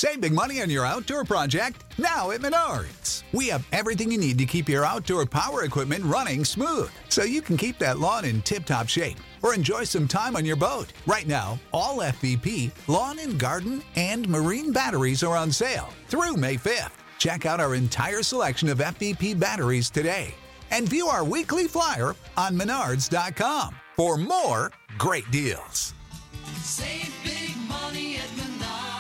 Save big money on your outdoor project now at Menards. We have everything you need to keep your outdoor power equipment running smooth so you can keep that lawn in tip-top shape or enjoy some time on your boat. Right now, all FVP, lawn and garden, and marine batteries are on sale through May 5th. Check out our entire selection of FVP batteries today and view our weekly flyer on Menards.com for more great deals. Save big money at Menards.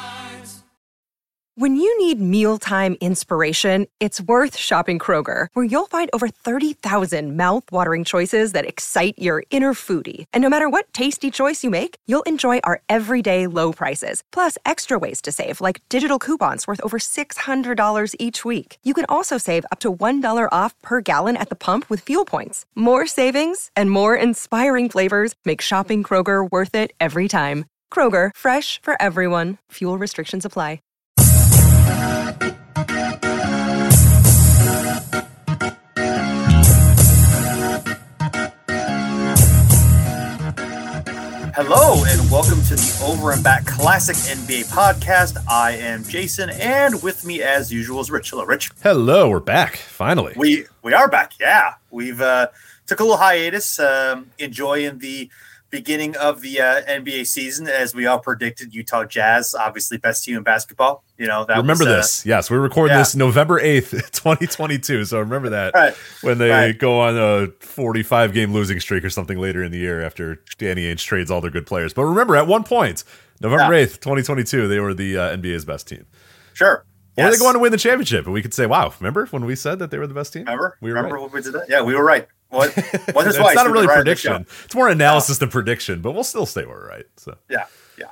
When you need mealtime inspiration, it's worth shopping Kroger, where you'll find over 30,000 mouth-watering choices that excite your inner foodie. And no matter what tasty choice you make, you'll enjoy our everyday low prices, plus extra ways to save, like digital coupons worth over $600 each week. You can also save up to $1 off per gallon at the pump with fuel points. More savings and more inspiring flavors make shopping Kroger worth it every time. Kroger, fresh for everyone. Fuel restrictions apply. Hello and welcome to the Over and Back Classic NBA podcast. I am Jason, and with me as usual is Rich. Hello, Rich. Hello, we're back finally. We are back. Yeah, we've took a little hiatus, enjoying the beginning of the NBA season, as we all predicted. Utah Jazz, obviously best team in basketball. You know that. Remember this? Yes, we recording this November 8th, 2022. So remember that when they go on a 45-game losing streak or something later in the year after Danny Ainge trades all their good players. But remember, at one point, November 8th, 2022, they were the NBA's best team. Sure. Or they go on to win the championship, and we could say, "Wow, remember when we said that they were the best team? Remember right. when we did that? Yeah, we were right. What? It's not a really prediction. It's more analysis than prediction, but we'll still say we're right. So yeah.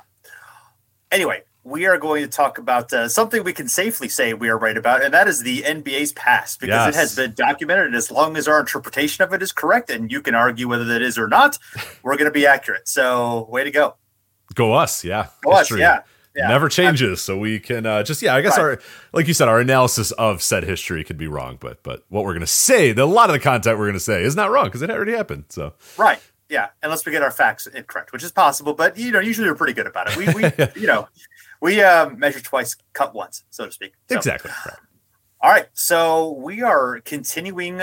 Anyway, we are going to talk about something we can safely say we are right about, and that is the NBA's past, because it has been documented, and as long as our interpretation of it is correct, and you can argue whether that is or not, we're going to be accurate. So, way to go. Go us, yeah. Go us, yeah. Never changes, so we can I guess our, like you said, our analysis of said history could be wrong, but what we're going to say, a lot of the content we're going to say is not wrong because it already happened. So right, yeah, unless we get our facts incorrect, which is possible, but usually we're pretty good about it. We measure twice, cut once, so to speak. So. Exactly. Right. All right, so we are continuing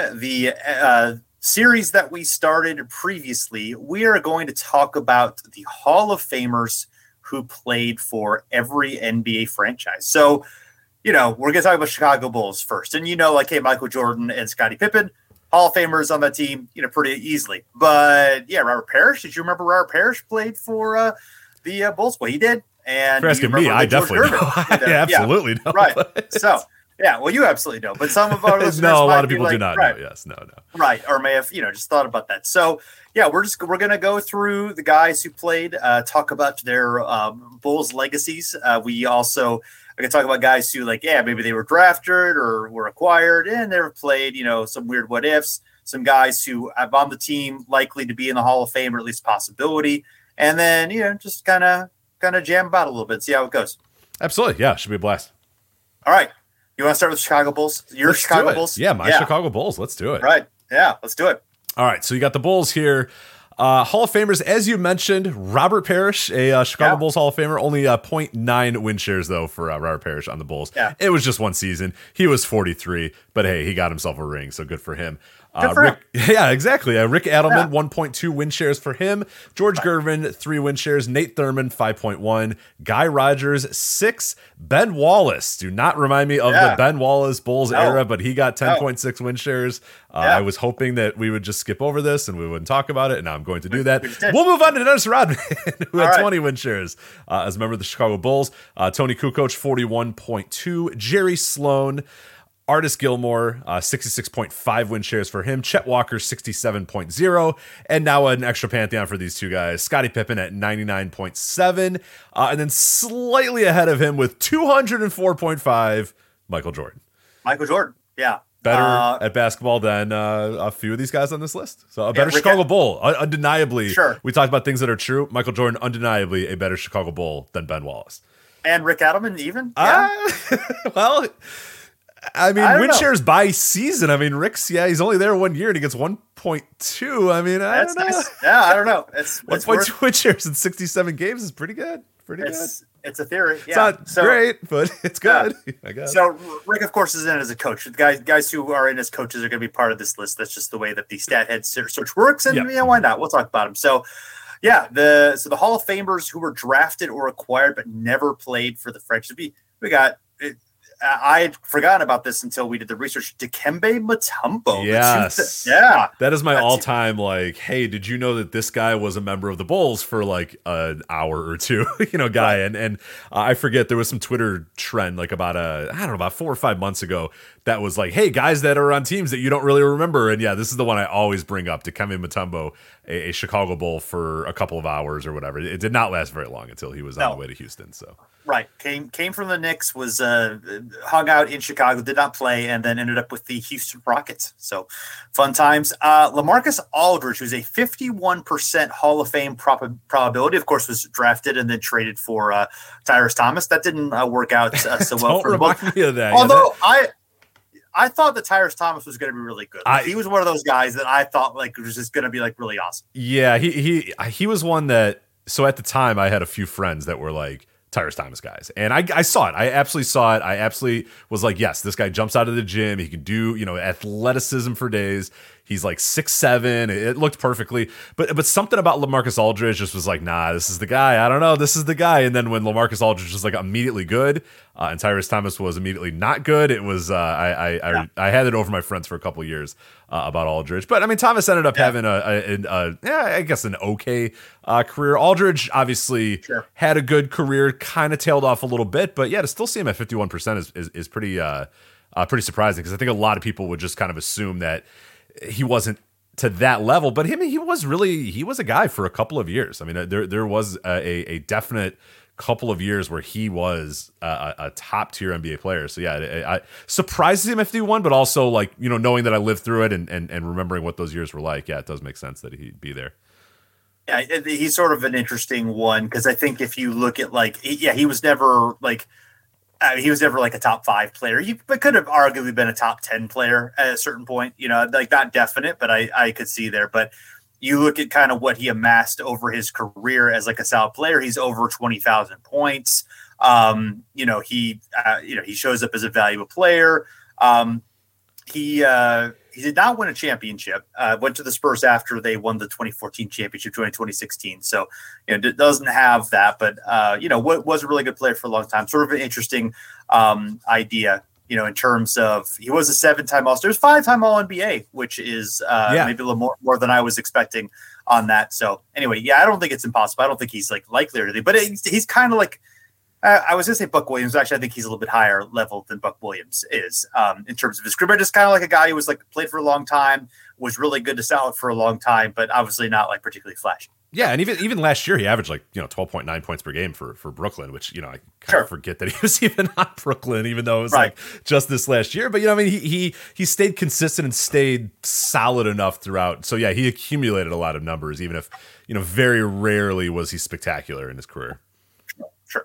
the series that we started previously. We are going to talk about the Hall of Famers who played for every NBA franchise. So, we're going to talk about Chicago Bulls first. And, hey, Michael Jordan and Scottie Pippen, Hall of Famers on that team, pretty easily. But, yeah, Robert Parrish. Did you remember Robert Parrish played for the Bulls? Well, he did. And for asking me, I definitely know. I absolutely know. Right. So, yeah, well, you absolutely know. But some of our listeners a lot of people do not know. Yes, no. Right, or may have, just thought about that. So, yeah, we're going to go through the guys who played, talk about their Bulls legacies. We also can talk about guys who, maybe they were drafted or were acquired and never played, some weird what ifs, some guys who have on the team likely to be in the Hall of Fame or at least possibility. And then, just kind of jam about a little bit, see how it goes. Absolutely. Yeah, should be a blast. All right. You want to start with Chicago Bulls? Your Chicago Bulls? Yeah, my Chicago Bulls. Let's do it. Right. Yeah, let's do it. All right, so you got the Bulls here. Hall of Famers, as you mentioned, Robert Parrish, a Chicago Bulls Hall of Famer, only 0.9 win shares, though, for Robert Parrish on the Bulls. Yeah. It was just one season. He was 43, but hey, he got himself a ring, so good for him. Yeah, exactly. Rick Adelman, 1.2 win shares for him. George Gervin, 3 win shares. Nate Thurmond, 5.1. Guy Rogers, 6. Ben Wallace. Do not remind me of the Ben Wallace Bulls era, but he got 10.6 win shares. I was hoping that we would just skip over this and we wouldn't talk about it, and now I'm going to do that. We'll move on to Dennis Rodman, who had 20 win shares as a member of the Chicago Bulls. Tony Kukoc, 41.2. Jerry Sloan, Artis Gilmore, 66.5 win shares for him. Chet Walker, 67.0. And now an extra pantheon for these two guys. Scottie Pippen at 99.7. And then slightly ahead of him with 204.5, Michael Jordan. Michael Jordan, yeah. Better at basketball than a few of these guys on this list. So a better Chicago Bull, undeniably. Sure. We talked about things that are true. Michael Jordan, undeniably a better Chicago Bull than Ben Wallace. And Rick Adelman, even? Yeah. Well... win shares by season. Rick's, he's only there 1 year and he gets 1.2. I don't know. Nice. Yeah, I don't know. It's 1.2 win shares in 67 games is pretty good. It's a theory. It's not great, but it's good. Yeah. I guess. So Rick, of course, is in as a coach. The guys who are in as coaches are going to be part of this list. That's just the way that the stat head search works. And why not? We'll talk about them. So, the Hall of Famers who were drafted or acquired but never played for the French. We got. I had forgotten about this until we did the research. Dikembe Mutombo. Yes. That is my all-time, like, hey, did you know that this guy was a member of the Bulls for like an hour or two, guy. Right. And I forget, there was some Twitter trend like about 4 or 5 months ago that was like, hey, guys that are on teams that you don't really remember. And this is the one I always bring up, Dikembe Mutombo, a Chicago Bull for a couple of hours or whatever. It did not last very long until he was on the way to Houston. So. Right. Came from the Knicks, was hung out in Chicago, did not play, and then ended up with the Houston Rockets. So fun times. LaMarcus Aldridge, who's a 51% Hall of Fame probability, of course, was drafted and then traded for Tyrese Thomas. That didn't work out so well for remind me of that. Although I thought that Tyrese Thomas was going to be really good. He was one of those guys that I thought like was just going to be like really awesome. Yeah, he was one that. So at the time, I had a few friends that were like Tyrese Thomas guys, and I saw it. I absolutely saw it. I absolutely was like, yes, this guy jumps out of the gym. He can do athleticism for days. He's like 6'7". It looked perfectly, but something about LaMarcus Aldridge just was like, nah, this is the guy. I don't know, this is the guy. And then when LaMarcus Aldridge was like immediately good, and Tyrese Thomas was immediately not good, it was I had it over my friends for a couple of years about Aldridge. But I mean, Thomas ended up having I guess an okay career. Aldridge obviously had a good career, kind of tailed off a little bit, but to still see him at 51% is pretty pretty surprising, because I think a lot of people would just kind of assume that he wasn't to that level, but he was a guy for a couple of years. I mean, there was a definite couple of years where he was a top tier NBA player. So I surprises him if he won, but also like, knowing that I lived through it and remembering what those years were like, it does make sense that he'd be there. Yeah, he's sort of an interesting one, because I think if you look at he was never like. He was never like a top 5 player. He could have arguably been a top 10 player at a certain point, like not definite, but I could see there. But you look at kind of what he amassed over his career as like a solid player. He's over 20,000 points. He shows up as a valuable player. He did not win a championship. Went to the Spurs after they won the 2014 championship, 2016. So, it doesn't have that, but was a really good player for a long time. Sort of an interesting idea, in terms of he was a 7-time All-Star, 5-time All-NBA, which is maybe a little more than I was expecting on that. So anyway, I don't think it's impossible. I don't think he's like likely or anything, but he's kind of like. I was going to say Buck Williams. Actually, I think he's a little bit higher level than Buck Williams is in terms of his career. Just kind of like a guy who was like played for a long time, was really good to solid for a long time, but obviously not like particularly flashy. Yeah, and even last year he averaged 12.9 points per game for Brooklyn, which I kind of forget that he was even on Brooklyn, even though it was like just this last year. But he stayed consistent and stayed solid enough throughout. So he accumulated a lot of numbers, even if very rarely was he spectacular in his career. Sure.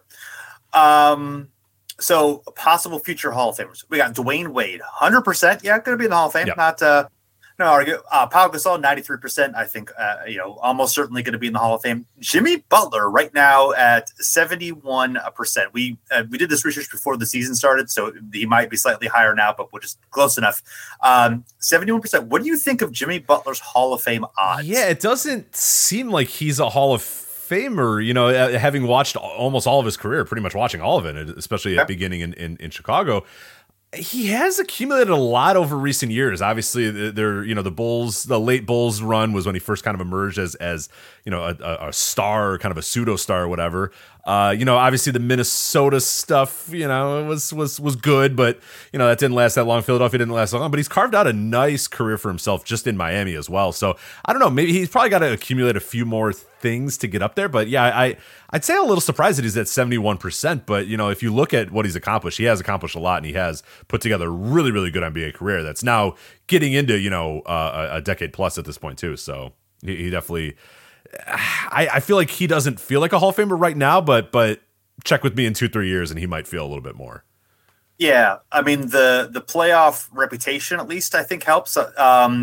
So possible future Hall of Famers. We got Dwayne Wade, 100%. Yeah, going to be in the Hall of Fame. Not no argue. Pau Gasol, 93%. I think almost certainly going to be in the Hall of Fame. Jimmy Butler right now at 71%. We did this research before the season started, so he might be slightly higher now, but we're just close enough. 71%. What do you think of Jimmy Butler's Hall of Fame odds? Yeah, it doesn't seem like he's a Hall of Famer, having watched almost all of his career, pretty much watching all of it, especially at beginning in Chicago. He has accumulated a lot over recent years. Obviously, the late Bulls run was when he first kind of emerged as a star, kind of a pseudo star or whatever. Obviously the Minnesota stuff, was good, but that didn't last that long. Philadelphia didn't last that long, but he's carved out a nice career for himself just in Miami as well. So I don't know, maybe he's probably got to accumulate a few more things to get up there. But I'd say I'm a little surprised that he's at 71%. But if you look at what he's accomplished, he has accomplished a lot, and he has put together a really, really good NBA career that's now getting into a decade plus at this point too. So he definitely. I feel like he doesn't feel like a Hall of Famer right now, but check with me in 2-3 years and he might feel a little bit more. Yeah, I mean the playoff reputation at least I think helps.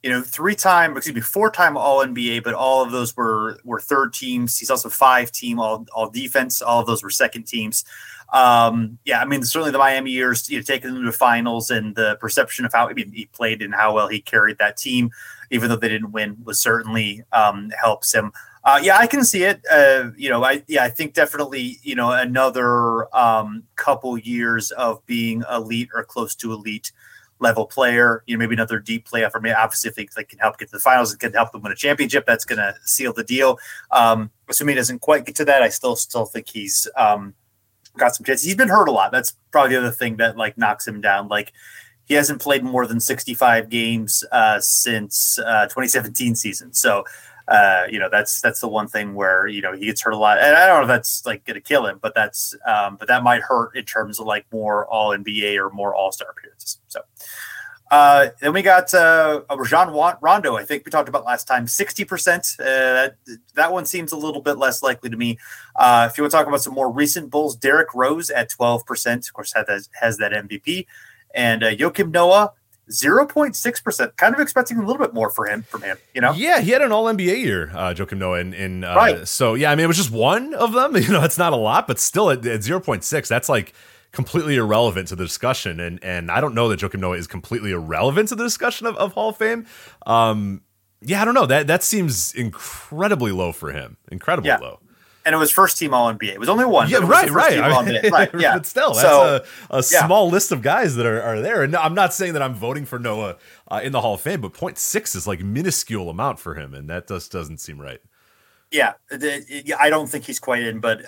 4-time All NBA, but all of those were third teams. He's also 5-team all defense. All of those were second teams. Certainly the Miami years, taking them to the finals, and the perception of how he played and how well he carried that team, even though they didn't win, was certainly helps him. I can see it. I think definitely, another couple years of being elite or close to elite level player, maybe another deep playoff. Or maybe obviously if they can help get to the finals and can help them win a championship, that's going to seal the deal. Assuming he doesn't quite get to that, I still think he's got some chances. He's been hurt a lot. That's probably the other thing that knocks him down. He hasn't played more than 65 games since 2017 season. So, that's the one thing where, he gets hurt a lot. And I don't know if that's going to kill him, but that might hurt in terms of more All NBA or more All-Star appearances. So, then we got Rajon Rondo. I think we talked about last time, 60%. That one seems a little bit less likely to me. If you want to talk about some more recent Bulls, Derrick Rose at 12%, of course, has that MVP. And Joakim Noah, 0.6%. Kind of expecting a little bit more from him. Yeah, he had an All NBA year, Joakim Noah. Right. So yeah, it was just one of them. It's not a lot, but still at 0.6, that's completely irrelevant to the discussion. And I don't know that Joakim Noah is completely irrelevant to the discussion of Hall of Fame. I don't know. That seems incredibly low for him. Incredibly low. And it was first team All NBA. It was only one. Yeah, right. Yeah. But still, that's a small list of guys that are there. And I'm not saying that I'm voting for Noah in the Hall of Fame, but 0.6 is minuscule amount for him, and that just doesn't seem right. Yeah, I don't think he's quite in, but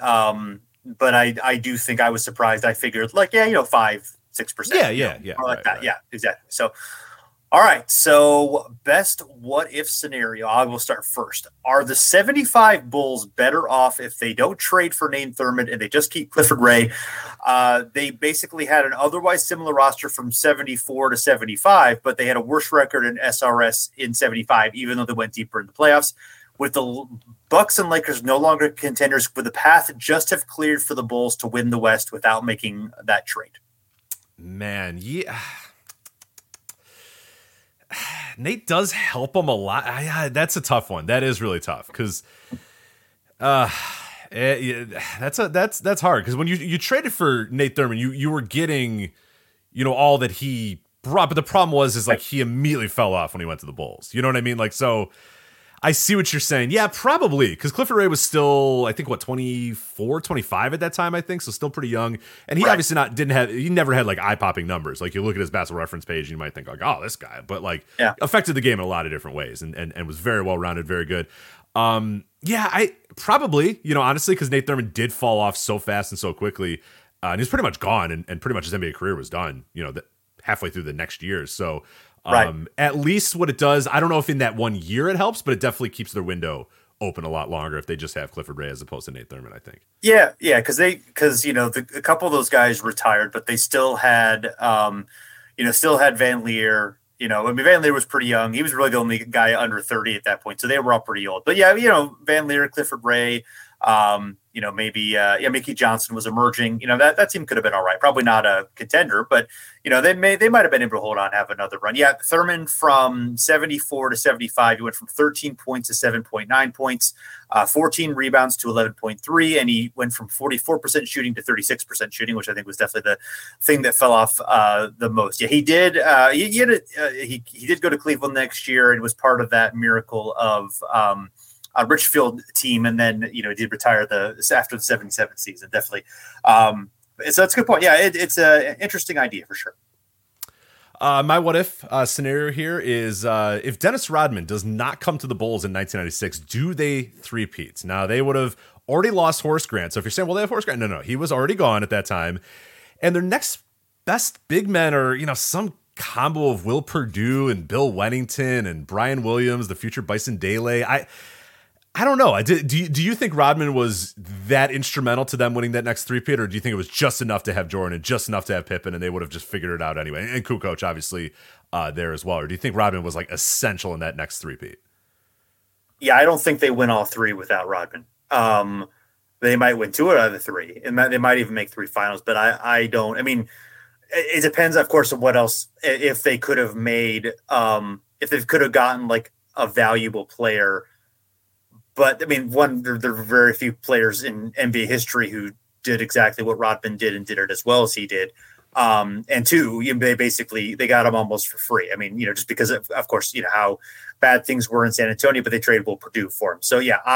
I do think I was surprised. I figured 5-6%. Yeah. That. Yeah, exactly. So. All right, so best what-if scenario. I will start first. Are the 75 Bulls better off if they don't trade for Nate Thurmond and they just keep Clifford Ray? They basically had an otherwise similar roster from 74 to 75, but they had a worse record in SRS in 75, even though they went deeper in the playoffs. With the Bucks and Lakers no longer contenders, would the path just have cleared for the Bulls to win the West without making that trade? Man, yeah. Nate does help him a lot. That's a tough one. That is really tough because that's hard because when you traded for Nate Thurmond, you were getting all that he brought, but the problem was he immediately fell off when he went to the Bulls. You know what I mean? So I see what you're saying. Yeah, probably because Clifford Ray was still, I think, 24, 25 at that time, I think, so still pretty young. And he obviously he never had eye-popping numbers. You look at his basketball reference page and you might think oh, this guy, but affected the game in a lot of different ways and was very well-rounded, very good. I probably, honestly, because Nate Thurmond did fall off so fast and so quickly, and he's pretty much gone and pretty much his NBA career was done, halfway through the next year. So at least what it does, I don't know if in that 1 year it helps, but it definitely keeps their window open a lot longer if they just have Clifford Ray as opposed to Nate Thurmond, I think. Yeah, because a couple of those guys retired, but they still had Van Leer. Van Leer was pretty young. He was really the only guy under 30 at that point, so they were all pretty old. But Van Leer, Clifford Ray, maybe Mickey Johnson was emerging. That team could have been all right. Probably not a contender, but they might have been able to hold on, have another run. Yeah, Thurmond from 74 to 75, he went from 13 points to 7.9 points, 14 rebounds to 11.3, and he went from 44% shooting to 36% shooting, which I think was definitely the thing that fell off the most. Yeah, he did. He did go to Cleveland next year and was part of that miracle of Richfield team, and then did retire after the 77 season. Definitely, so that's a good point. Yeah, it's an interesting idea for sure. My what if scenario here is if Dennis Rodman does not come to the Bulls in 1996, do they three-peat? Now they would have already lost Horace Grant. So if you're saying, well, they have Horace Grant, no, he was already gone at that time, and their next best big men are some combo of Will Perdue and Bill Wennington and Brian Williams, the future Bison Dele. I don't know. Do you think Rodman was that instrumental to them winning that next three-peat, or do you think it was just enough to have Jordan and just enough to have Pippen, and they would have just figured it out anyway? And Kukoc, obviously, there as well. Or do you think Rodman was essential in that next three-peat? Yeah, I don't think they win all three without Rodman. They might win two out of the three, and they might even make three finals. But I don't. I mean, it depends, of course, on what else if they could have made. if they could have gotten like a valuable player. But I mean, there are very few players in NBA history who did exactly what Rodman did and did it as well as he did. And two, they got him almost for free. I mean, just because of course, how bad things were in San Antonio, but they traded Will Purdue for him. So yeah,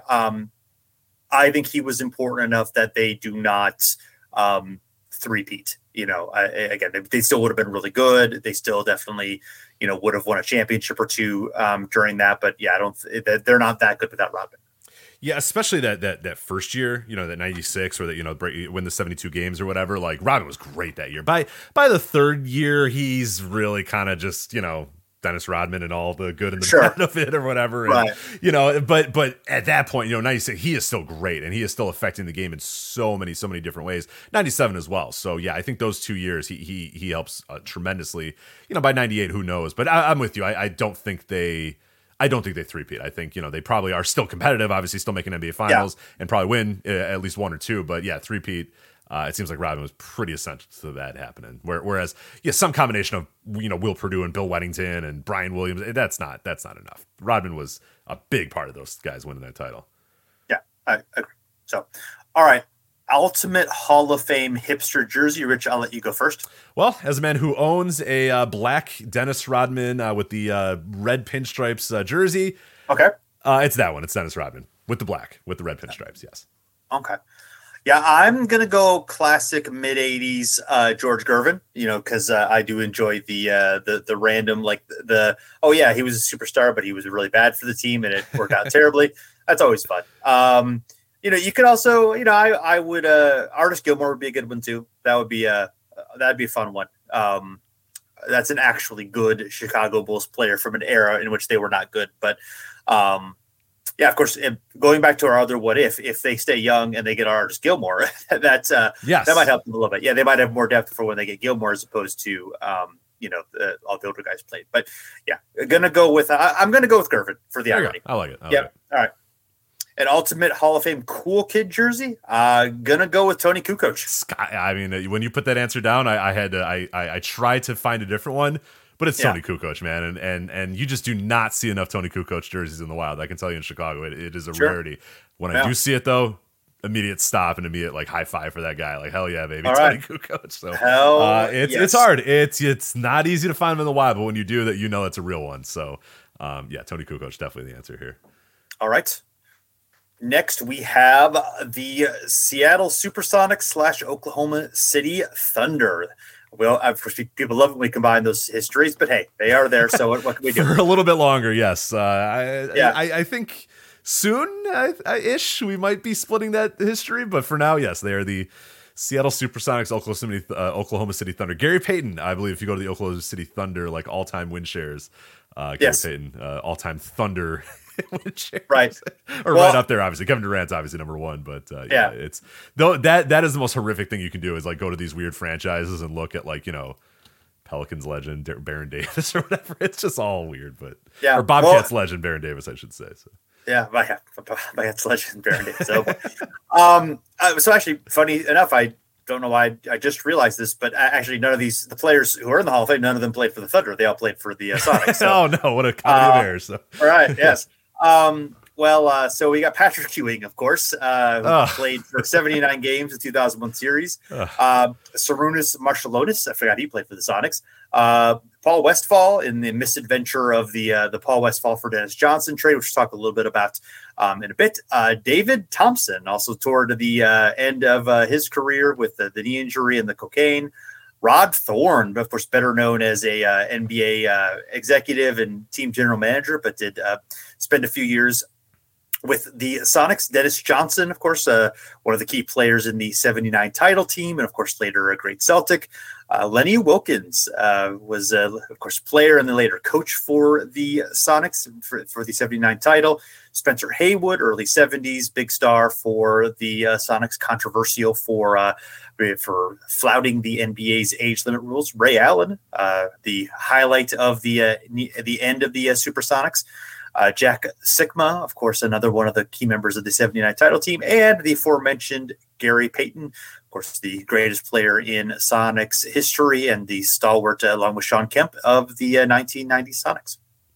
I think he was important enough that they do not three-peat. Again, they still would have been really good. They still definitely, would have won a championship or two during that. But yeah, they're not that good without Rodman. Yeah, especially that first year, that 96 or that, win the 72 games or whatever. Like Rodman was great that year. By the third year, he's really kind of just, Dennis Rodman and all the good and the bad of it or whatever. And, right. But at that point, 96, he is still great and he is still affecting the game in so many different ways. 97 as well. So yeah, I think those 2 years, he helps tremendously. By 98, who knows? But I'm with you. I don't think they three-peat. I think, they probably are still competitive, obviously still making NBA finals and probably win at least one or two. But yeah, three-peat, it seems like Rodman was pretty essential to that happening. Whereas, some combination of, Will Purdue and Bill Weddington and Brian Williams, that's not enough. Rodman was a big part of those guys winning that title. Yeah, I agree. So, all right. Ultimate Hall of Fame hipster jersey. Rich, I'll let you go first. Well, as a man who owns a black Dennis Rodman with the red pinstripes jersey. Okay. It's that one. It's Dennis Rodman with the red pinstripes. Yes. Okay. Yeah, I'm going to go classic mid-'80s George Gervin, because I do enjoy the random, like he was a superstar, but he was really bad for the team and it worked out terribly. That's always fun. You could also, I would, Artis Gilmore would be a good one too. That'd be a fun one. That's an actually good Chicago Bulls player from an era in which they were not good. But, of course, going back to our other what if they stay young and they get Artis Gilmore, that might help them a little bit. Yeah, they might have more depth for when they get Gilmore as opposed to, all the older guys played. But yeah, I'm going to go with Gervin for the irony. I like it. Yeah. All right. An ultimate Hall of Fame cool kid jersey. Gonna go with Tony Kukoc. I mean, when you put that answer down, I tried to find a different one, but it's Tony Kukoc, man, and you just do not see enough Tony Kukoc jerseys in the wild. I can tell you in Chicago, it is a rarity. When I do see it though, immediate stop and immediate like high five for that guy. Like hell yeah, baby, all Tony right. Kukoc. So it's hard. It's not easy to find them in the wild, but when you do, that it's a real one. So Tony Kukoc definitely the answer here. All right. Next, we have the Seattle Supersonics / Oklahoma City Thunder. Well, of course, people love when we combine those histories, but hey, they are there. So what can we do? For a little bit longer, yes. I think soon-ish we might be splitting that history, but for now, yes, they are the Seattle Supersonics, Oklahoma City Thunder. Gary Payton, I believe, if you go to the Oklahoma City Thunder, like all-time win shares, Gary Payton, all-time Thunder. Right. Right up there, obviously. Kevin Durant's obviously number one, but it's though that is the most horrific thing you can do is like go to these weird franchises and look at like, Pelicans legend Baron Davis or whatever. It's just all weird, but or Bobcats legend Baron Davis, I should say. So. Yeah, Bobcats legend Baron Davis. So actually, funny enough, I don't know why I just realized this, but actually none of the players who are in the Hall of Fame, none of them played for the Thunder. They all played for the Sonics. So. Oh no, what a comedy of errors. So. All right, yes. So we got Patrick Ewing, of course, who played for 79 games in 2001 series. Sarunas Marciulionis, I forgot he played for the Sonics. Paul Westphal in the misadventure of the Paul Westphal for Dennis Johnson trade, which we'll talk a little bit about in a bit. David Thompson, also toward the end of his career with the knee injury and the cocaine. Rod Thorne, of course, better known as a NBA executive and team general manager, but did spend a few years with the Sonics. Dennis Johnson, of course, one of the key players in the 79 title team, and of course, later a great Celtic. Lenny Wilkins was, of course, player and then later coach for the Sonics for the 79 title. Spencer Haywood, early 70s, big star for the Sonics, controversial for flouting the NBA's age limit rules. Ray Allen, the highlight of the end of the Supersonics. Jack Sikma, of course, another one of the key members of the 79 title team, and the aforementioned Gary Payton, of course, the greatest player in Sonics history and the stalwart, along with Sean Kemp, of the 1990 Sonics.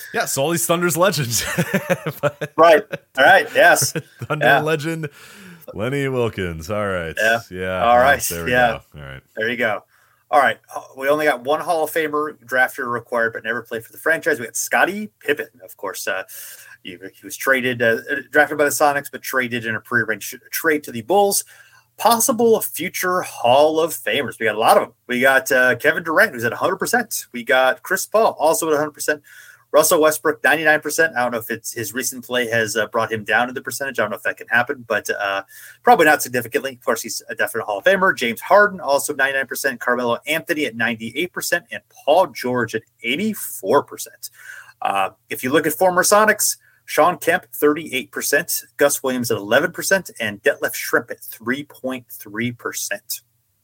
Yeah, so all these Thunder's legends. Right. All right. Yes. Thunder legend, Lenny Wilkens. All right. Yeah. All right. There we go. All right. There you go. All right. We only got one Hall of Famer drafted or required, but never played for the franchise. We got Scottie Pippen, of course. He was traded, drafted by the Sonics, but traded in a prearranged trade to the Bulls. Possible future Hall of Famers. We got a lot of them. We got Kevin Durant, who's at 100%. We got Chris Paul, also at 100%. Russell Westbrook, 99%. I don't know if it's his recent play has brought him down to the percentage. I don't know if that can happen, but probably not significantly. Of course, he's a definite Hall of Famer. James Harden, also 99%. Carmelo Anthony at 98%. And Paul George at 84%. If you look at former Sonics, Sean Kemp, 38%, Gus Williams at 11%, and Detlef Schrempf at 3.3%.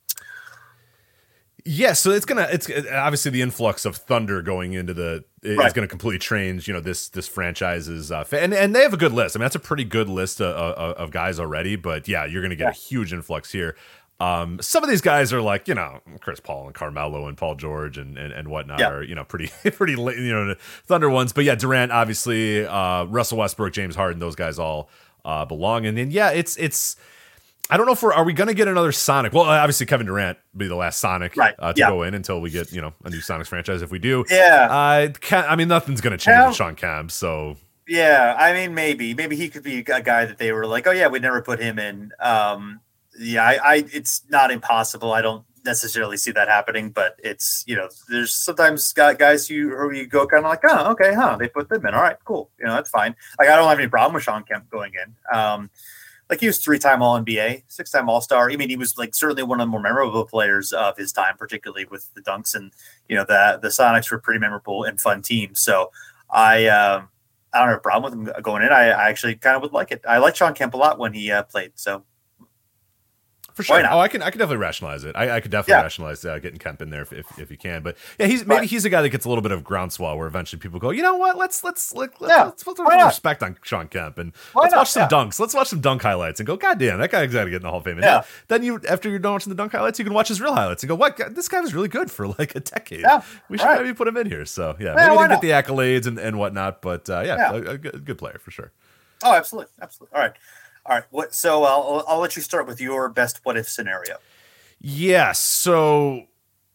Yeah, so it's obviously the influx of Thunder going into is going to completely change, this franchise's and they have a good list. I mean, that's a pretty good list of guys already, but yeah, you're going to get a huge influx here. Some of these guys are like, Chris Paul and Carmelo and Paul George and whatnot are, pretty Thunder ones. But yeah, Durant, obviously, Russell Westbrook, James Harden, those guys all belong. And then, it's I don't know are we going to get another Sonic? Well, obviously Kevin Durant be the last Sonic to go in until we get, a new Sonics franchise. If we do, nothing's going to change with Sean Kemp. So yeah, I mean, maybe he could be a guy that they were like, oh yeah, we'd never put him in. It's not impossible. I don't necessarily see that happening, but it's, there's sometimes guys who you go kind of like, oh, okay, they put them in. All right, cool. That's fine. Like, I don't have any problem with Sean Kemp going in. Like, he was 3-time All-NBA, 6-time All-Star. I mean, he was like certainly one of the more memorable players of his time, particularly with the dunks, and the Sonics were a pretty memorable and fun team. So I don't have a problem with him going in. I actually kind of would like it. I liked Sean Kemp a lot when he played. So. For sure. I can definitely rationalize it. I could definitely rationalize getting Kemp in there if you can. But yeah, he's a guy that gets a little bit of groundswell where eventually people go, you know what? Let's put some respect on Sean Kemp and let's watch some dunks. Let's watch some dunk highlights and go, God damn, that guy's got to get in the Hall of Fame. And then after you're done watching the dunk highlights, you can watch his real highlights and go, what? This guy was really good for like a decade. Yeah, we should maybe put him in here. So maybe he didn't get the accolades and whatnot, but a good player for sure. Oh, absolutely. All right. So I'll let you start with your best what if scenario. Yeah. So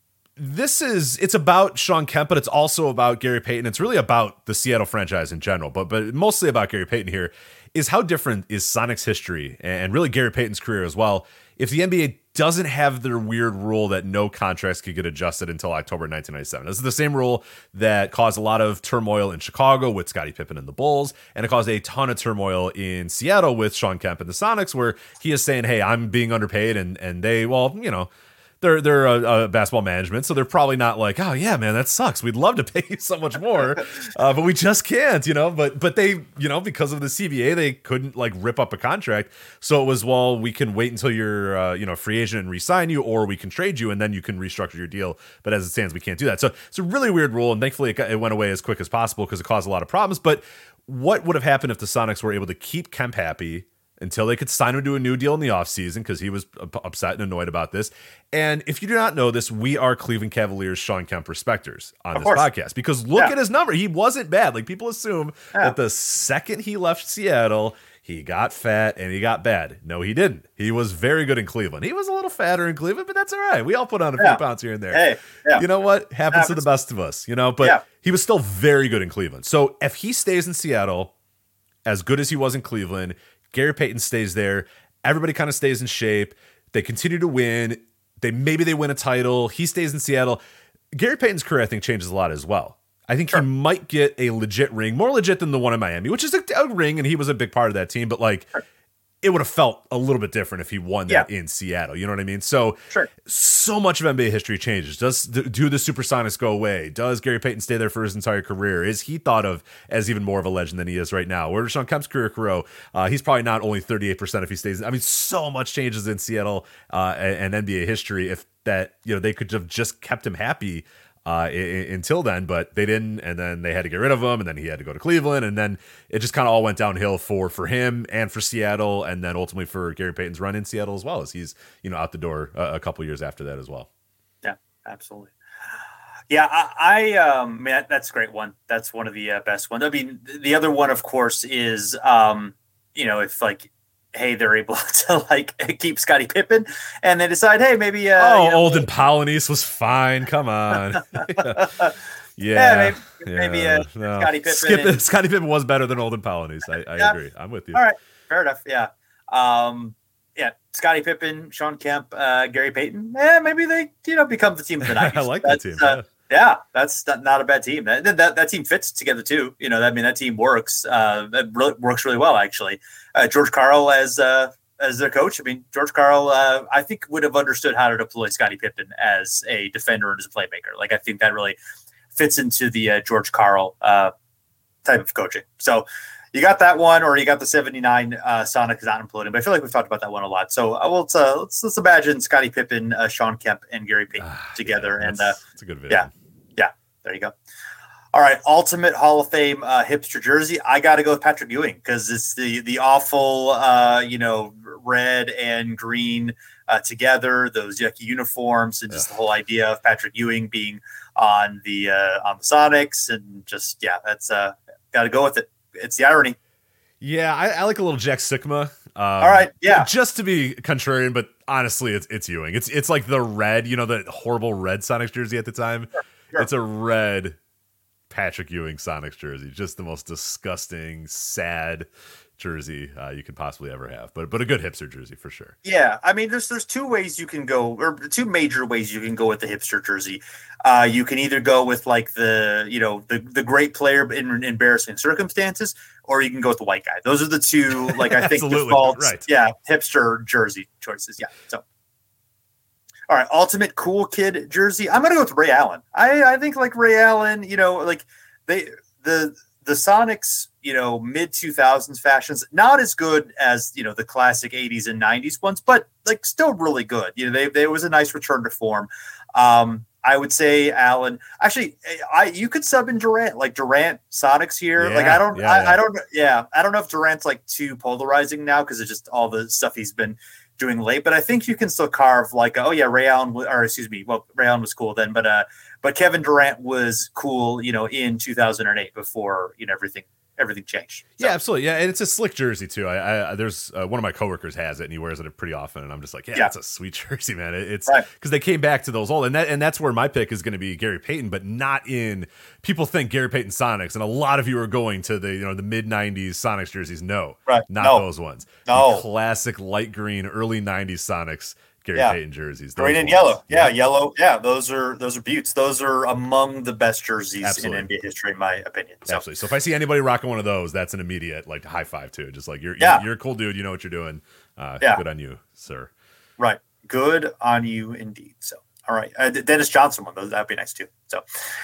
it's about Sean Kemp, but it's also about Gary Payton. It's really about the Seattle franchise in general, but mostly about Gary Payton here. Is how different is Sonic's history and really Gary Payton's career as well if the NBA doesn't have their weird rule that no contracts could get adjusted until October 1997. This is the same rule that caused a lot of turmoil in Chicago with Scottie Pippen and the Bulls, and it caused a ton of turmoil in Seattle with Sean Kemp and the Sonics, where he is saying, hey, I'm being underpaid, and they, they're a basketball management, so they're probably not like, oh yeah, man, that sucks. We'd love to pay you so much more, but we just can't, But they, because of the CBA, they couldn't like rip up a contract. So it was, well, we can wait until you're, free agent and re-sign you, or we can trade you and then you can restructure your deal. But as it stands, we can't do that. So it's a really weird rule, and thankfully it went away as quick as possible because it caused a lot of problems. But what would have happened if the Sonics were able to keep Kemp happy until they could sign him to a new deal in the offseason because he was upset and annoyed about this? And if you do not know this, we are Cleveland Cavaliers Sean Kemp respecters on this podcast because look at his number. He wasn't bad. Like, people assume that the second he left Seattle, he got fat and he got bad. No, he didn't. He was very good in Cleveland. He was a little fatter in Cleveland, but that's all right. We all put on a few pounds here and there. Hey, you know what? Happens to the best of us, but he was still very good in Cleveland. So if he stays in Seattle as good as he was in Cleveland, Gary Payton stays there. Everybody kind of stays in shape. They continue to win. Maybe they win a title. He stays in Seattle. Gary Payton's career, I think, changes a lot as well. I think he might get a legit ring, more legit than the one in Miami, which is a ring, and he was a big part of that team. But it would have felt a little bit different if he won that in Seattle. You know what I mean? So, so much of NBA history changes. Do the Supersonics go away? Does Gary Payton stay there for his entire career? Is he thought of as even more of a legend than he is right now? Where does Sean Kemp's career grow? He's probably not only 38% if he stays. I mean, so much changes in Seattle and NBA history. If that, they could have just kept him happy until then, but they didn't, and then they had to get rid of him, and then he had to go to Cleveland, and then it just kind of all went downhill for him and for Seattle, and then ultimately for Gary Payton's run in Seattle as well, as he's out the door a couple years after that as well. Yeah, absolutely. Yeah, man, that's a great one. That's one of the best ones. I mean, the other one, of course, is if like, hey, they're able to like keep Scottie Pippen, and they decide, hey, maybe Olden Polynice was fine. Come on. Maybe Scottie Pippen. Scottie Pippen was better than Olden Polynice. I agree. I'm with you. All right, fair enough. Yeah. Scottie Pippen, Sean Kemp, Gary Payton. Maybe they become the team of the 90s. I like that team. That's not a bad team. That team fits together too. That team works. It works really well actually. George Karl as their coach. I mean, George Karl, I think would have understood how to deploy Scottie Pippen as a defender and as a playmaker. Like I think that really fits into the George Karl type of coaching. So you got that one, or you got the 79 Sonics not imploding. But I feel like we've talked about that one a lot. So let's imagine Scottie Pippen, Sean Kemp, and Gary Payton together. It's a good video. Yeah. There you go. All right, ultimate Hall of Fame hipster jersey. I got to go with Patrick Ewing because it's the awful, red and green together, those yucky uniforms, and just the whole idea of Patrick Ewing being on the Sonics, and just that's got to go with it. It's the irony. Yeah, I like a little Jack Sikma. All right, yeah. Just to be contrarian, but honestly, it's Ewing. It's like the red, the horrible red Sonics jersey at the time. Sure. It's a red Patrick Ewing Sonics jersey. Just the most disgusting, sad jersey you could possibly ever have. But a good hipster jersey for sure. Yeah, I mean, there's two ways you can go, or two major ways you can go with the hipster jersey. You can either go with like the great player in embarrassing circumstances, or you can go with the white guy. Those are the two, like I think default, right. Hipster jersey choices. Yeah. So, all right, ultimate cool kid jersey. I'm gonna go with Ray Allen. I think like Ray Allen, like the Sonics, mid 2000s fashions, not as good as the classic 80s and 90s ones, but like still really good. They was a nice return to form. I would say Allen. Actually, you could sub in Durant, like Durant Sonics here. Yeah, like I don't know if Durant's like too polarizing now because of just all the stuff he's been doing late. But I think you can still carve like, Ray Allen, Ray Allen was cool then, but Kevin Durant was cool, in 2008 before everything changed. So. Yeah, absolutely. Yeah, and it's a slick jersey too. I there's one of my coworkers has it and he wears it pretty often, and I'm just like, that's a sweet jersey, man. It's because they came back to those old, and that's where my pick is going to be Gary Payton, but not in. People think Gary Payton Sonics, and a lot of you are going to the the mid '90s Sonics jerseys. No, those ones. No, the classic light green early '90s Sonics. Gary Payton jerseys, green and yellow. Yellow. Yeah, those are beauts. Those are among the best jerseys in NBA history, in my opinion. So. Absolutely. So if I see anybody rocking one of those, that's an immediate like high five too. Just like you're a cool dude. You know what you're doing. Good on you, sir. Right. Good on you indeed. So all right, Dennis Johnson one. That'd be nice too. So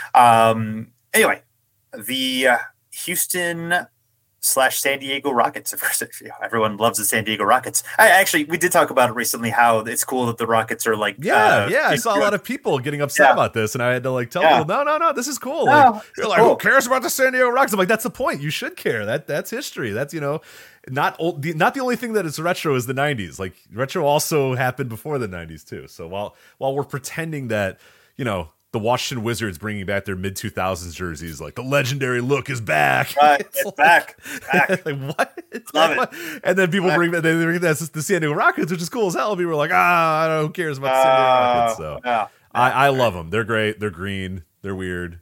anyway, the Houston /San Diego Rockets. Everyone loves the San Diego Rockets. We did talk about it recently, how it's cool that the Rockets are like, I saw a lot of people getting upset about this, and I had to like tell people, no, this is cool. You're like, who cares about the San Diego Rockets? I'm like, that's the point. You should care. That's history. That's not the only thing that is retro is the 90s. Like retro also happened before the 90s too. So while we're pretending that the Washington Wizards bringing back their mid 2000s jerseys, like the legendary look is back. Right, it's back. Like what? Love it. And then people bring that the San Diego Rockets, which is cool as hell. People are like, I don't know, who cares about the San Diego Rockets? So I love them. They're great. They're green. They're weird.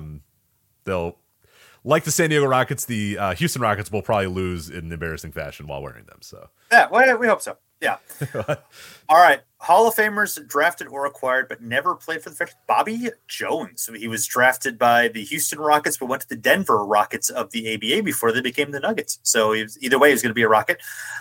They'll like the San Diego Rockets. The Houston Rockets will probably lose in embarrassing fashion while wearing them. So we hope so. Yeah. All right. Hall of Famers drafted or acquired, but never played for the French. Bobby Jones. He was drafted by the Houston Rockets, but went to the Denver Rockets of the ABA before they became the Nuggets. So either way, he was going to be a Rocket.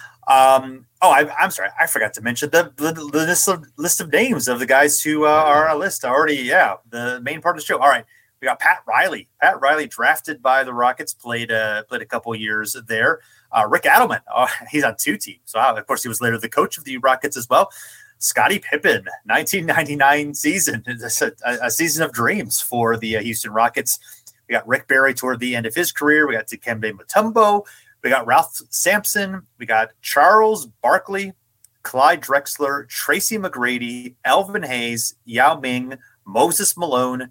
I'm sorry. I forgot to mention the list of names of the guys who are on our list already. Yeah. The main part of the show. All right. We got Pat Riley. Pat Riley drafted by the Rockets, played a couple years there. Rick Adelman, he's on two teams. So, of course, he was later the coach of the Rockets as well. Scottie Pippen, 1999 season, a season of dreams for the Houston Rockets. We got Rick Barry toward the end of his career. We got Dikembe Mutombo. We got Ralph Sampson. We got Charles Barkley, Clyde Drexler, Tracy McGrady, Elvin Hayes, Yao Ming, Moses Malone,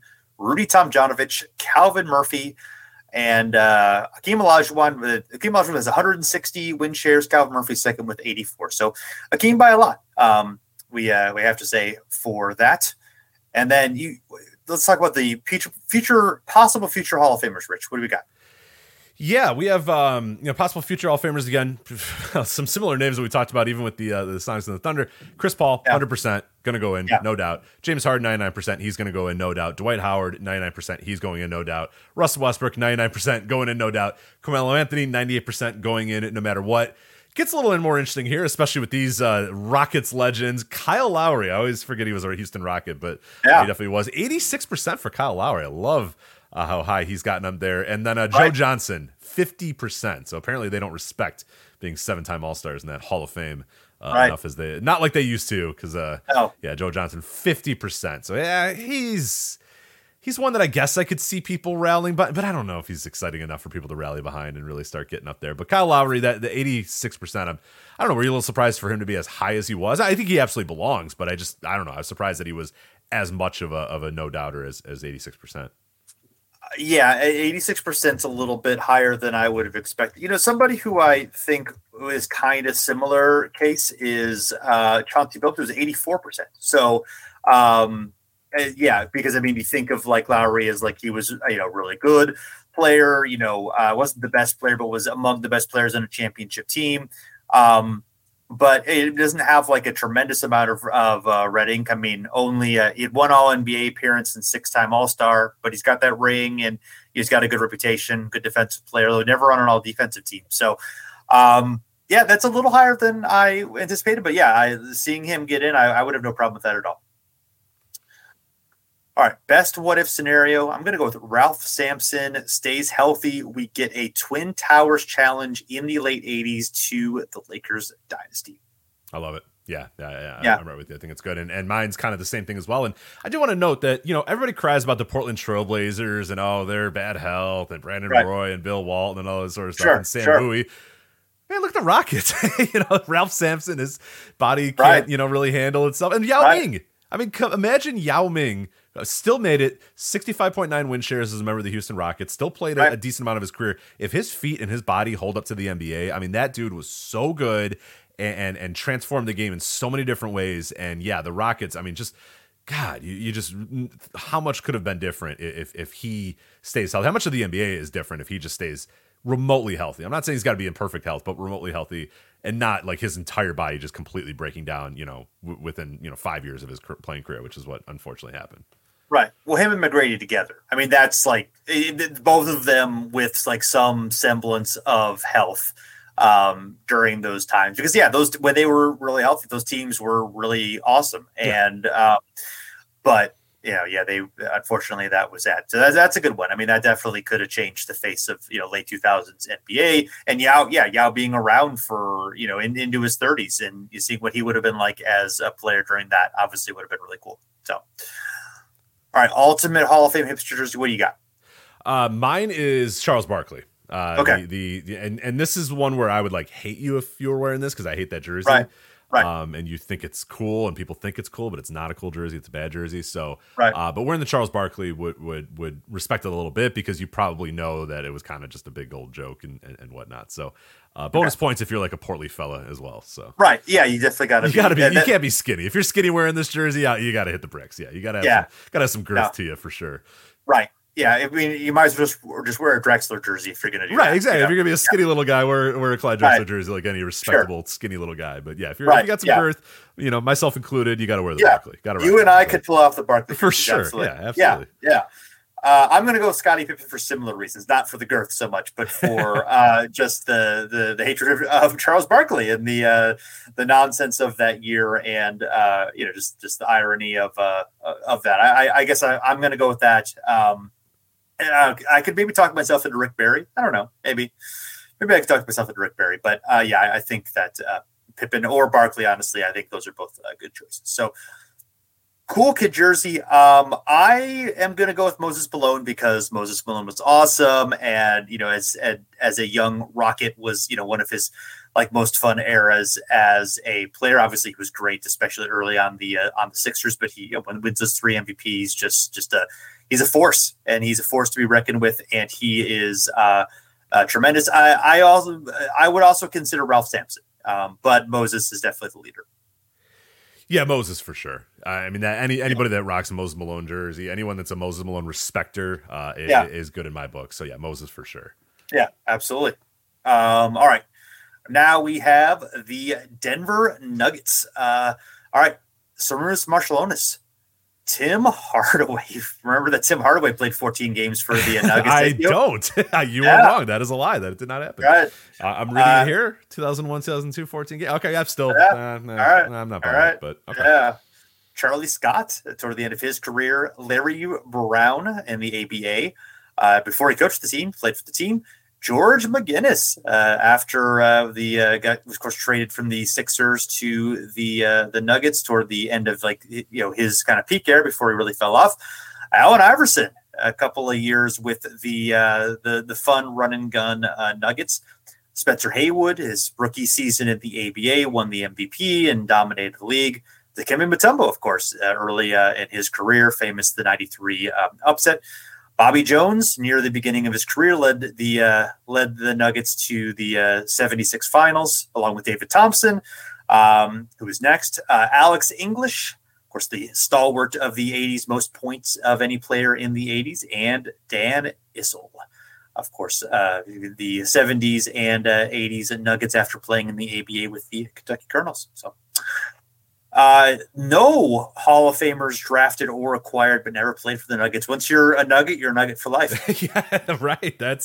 Rudy Tomjanovich, Calvin Murphy, and Hakeem Olajuwon. Hakeem Olajuwon has 160 win shares. Calvin Murphy second with 84. So Hakeem by a lot. We have to say for that. And then let's talk about the possible future Hall of Famers. Rich, what do we got? Yeah, we have possible future Hall of Famers again. Some similar names that we talked about, even with the Sonics and the Thunder. Chris Paul, 100% going to go in, no doubt. James Harden, 99%, he's going to go in, no doubt. Dwight Howard, 99%, he's going in, no doubt. Russell Westbrook, 99% going in, no doubt. Carmelo Anthony, 98% going in, no matter what. Gets a little more interesting here, especially with these Rockets legends. Kyle Lowry, I always forget he was a Houston Rocket, but he definitely was. 86% for Kyle Lowry. I love how high he's gotten up there. And then Joe Johnson, 50%. So apparently they don't respect being 7-time All-Stars in that Hall of Fame enough as they, not like they used to, because Joe Johnson, 50%. So yeah, he's one that I guess I could see people rallying, but I don't know if he's exciting enough for people to rally behind and really start getting up there. But Kyle Lowry, the 86%, I don't know, were you a little surprised for him to be as high as he was? I think he absolutely belongs, but I don't know. I was surprised that he was as much of a no-doubter as 86%. Yeah, 86% is a little bit higher than I would have expected. Somebody who I think is kind of similar case is Chauncey Billups, who's 84%. So, because you think of like Lowry as like he was, really good player, wasn't the best player, but was among the best players on a championship team. But it doesn't have like a tremendous amount of red ink. Only he had one All-NBA appearance and 6-time All-Star, but he's got that ring and he's got a good reputation, good defensive player, though never on an all-defensive team. So, that's a little higher than I anticipated. But seeing him get in, I would have no problem with that at all. All right, best what-if scenario. I'm going to go with Ralph Sampson stays healthy. We get a Twin Towers challenge in the late 80s to the Lakers dynasty. I love it. Yeah. I'm right with you. I think it's good. And mine's kind of the same thing as well. And I do want to note that, everybody cries about the Portland Trailblazers and, their bad health and Brandon Roy and Bill Walton and all this sort of stuff and Sam Bowie. Man, look at the Rockets. Ralph Sampson, his body can't, really handle itself. And Yao Ming. Imagine Yao Ming still made it 65.9 win shares as a member of the Houston Rockets, still played a decent amount of his career. If his feet and his body hold up to the NBA, that dude was so good and transformed the game in so many different ways. And the Rockets, God, you just, how much could have been different if he stays healthy? How much of the NBA is different if he just stays remotely healthy? I'm not saying he's got to be in perfect health, but remotely healthy and not like his entire body just completely breaking down, within, 5 years of his playing career, which is what unfortunately happened. Right. Well, him and McGrady together. That's like both of them with like some semblance of health during those times, because those, when they were really healthy, those teams were really awesome. And, but they, unfortunately that was that. So that's a good one. That definitely could have changed the face of, late 2000s NBA, and Yao being around for, into his 30s, and you see what he would have been like as a player during that, obviously would have been really cool. So, all right, ultimate Hall of Fame hipster jersey. What do you got? Mine is Charles Barkley. Okay. And this is one where I would like hate you if you were wearing this, because I hate that jersey. Right. And you think it's cool, and people think it's cool, but it's not a cool jersey. It's a bad jersey. So, but wearing the Charles Barkley would respect it a little bit, because you probably know that it was kind of just a big old joke and whatnot. So, bonus points if you're like a portly fella as well. So, right. Yeah. You definitely got to be. You can't be skinny. If you're skinny wearing this jersey, you got to hit the bricks. Yeah. You got to have some girth to you for sure. Right. Yeah, you might as well just wear a Drexler jersey if you're going to do that. Right, exactly. If you're going to be a skinny little guy, wear a Clyde Drexler jersey like any respectable skinny little guy. But if you got some girth, myself included, you got to wear the Barkley. You and I could pull off the Barkley for sure. Absolutely. Yeah, absolutely. Yeah. I'm going to go with Scottie Pippen for similar reasons, not for the girth so much, but for just the hatred of Charles Barkley and the nonsense of that year, and just the irony of that. I guess I'm going to go with that. I could maybe talk myself into Rick Barry. I don't know. Maybe I could talk myself into Rick Barry. But I think that Pippen or Barkley, honestly, I think those are both good choices. So Cool kid jersey. I am going to go with Moses Malone because Moses Malone was awesome. And, as a young Rocket was, one of his most fun eras as a player. Obviously he was great, especially early on the Sixers, but he wins those 3 MVPs, he's a force, and he's a force to be reckoned with. And he is tremendous. I would also consider Ralph Sampson. But Moses is definitely the leader. Yeah, Moses for sure. I mean, that anybody that rocks a Moses Malone jersey, anyone that's a Moses Malone respecter, is good in my book. So yeah, Moses for sure. Yeah, absolutely. All right, now we have the Denver Nuggets. All right, Sarunas Marciulionis. Tim Hardaway. Remember that Tim Hardaway played 14 games for the Nuggets? I don't. You were wrong. That is a lie. That did not happen. Right. I'm reading it here. 2001, 2002, 14 games. Okay, I'm still. Yeah. No, all right. I'm not. All right. But okay. Yeah. Charlie Scott toward the end of his career. Larry Brown in the ABA. Before he coached the team, played for the team. George McGinnis, after got, of course, traded from the Sixers to the Nuggets toward the end of his kind of peak era before he really fell off. Allen Iverson, a couple of years with the fun run and gun Nuggets. Spencer Haywood, his rookie season at the ABA, won the MVP and dominated the league. Dikembe Mutombo, of course, early in his career, famous the '93 upset. Bobby Jones, near the beginning of his career, led the Nuggets to the 76 finals, along with David Thompson, who was next. Alex English, of course, the stalwart of the 80s, most points of any player in the 80s, and Dan Issel, of course, the 70s and 80s Nuggets after playing in the ABA with the Kentucky Colonels. So. No Hall of Famers drafted or acquired, but never played for the Nuggets. Once you're a Nugget for life. Yeah, right. That's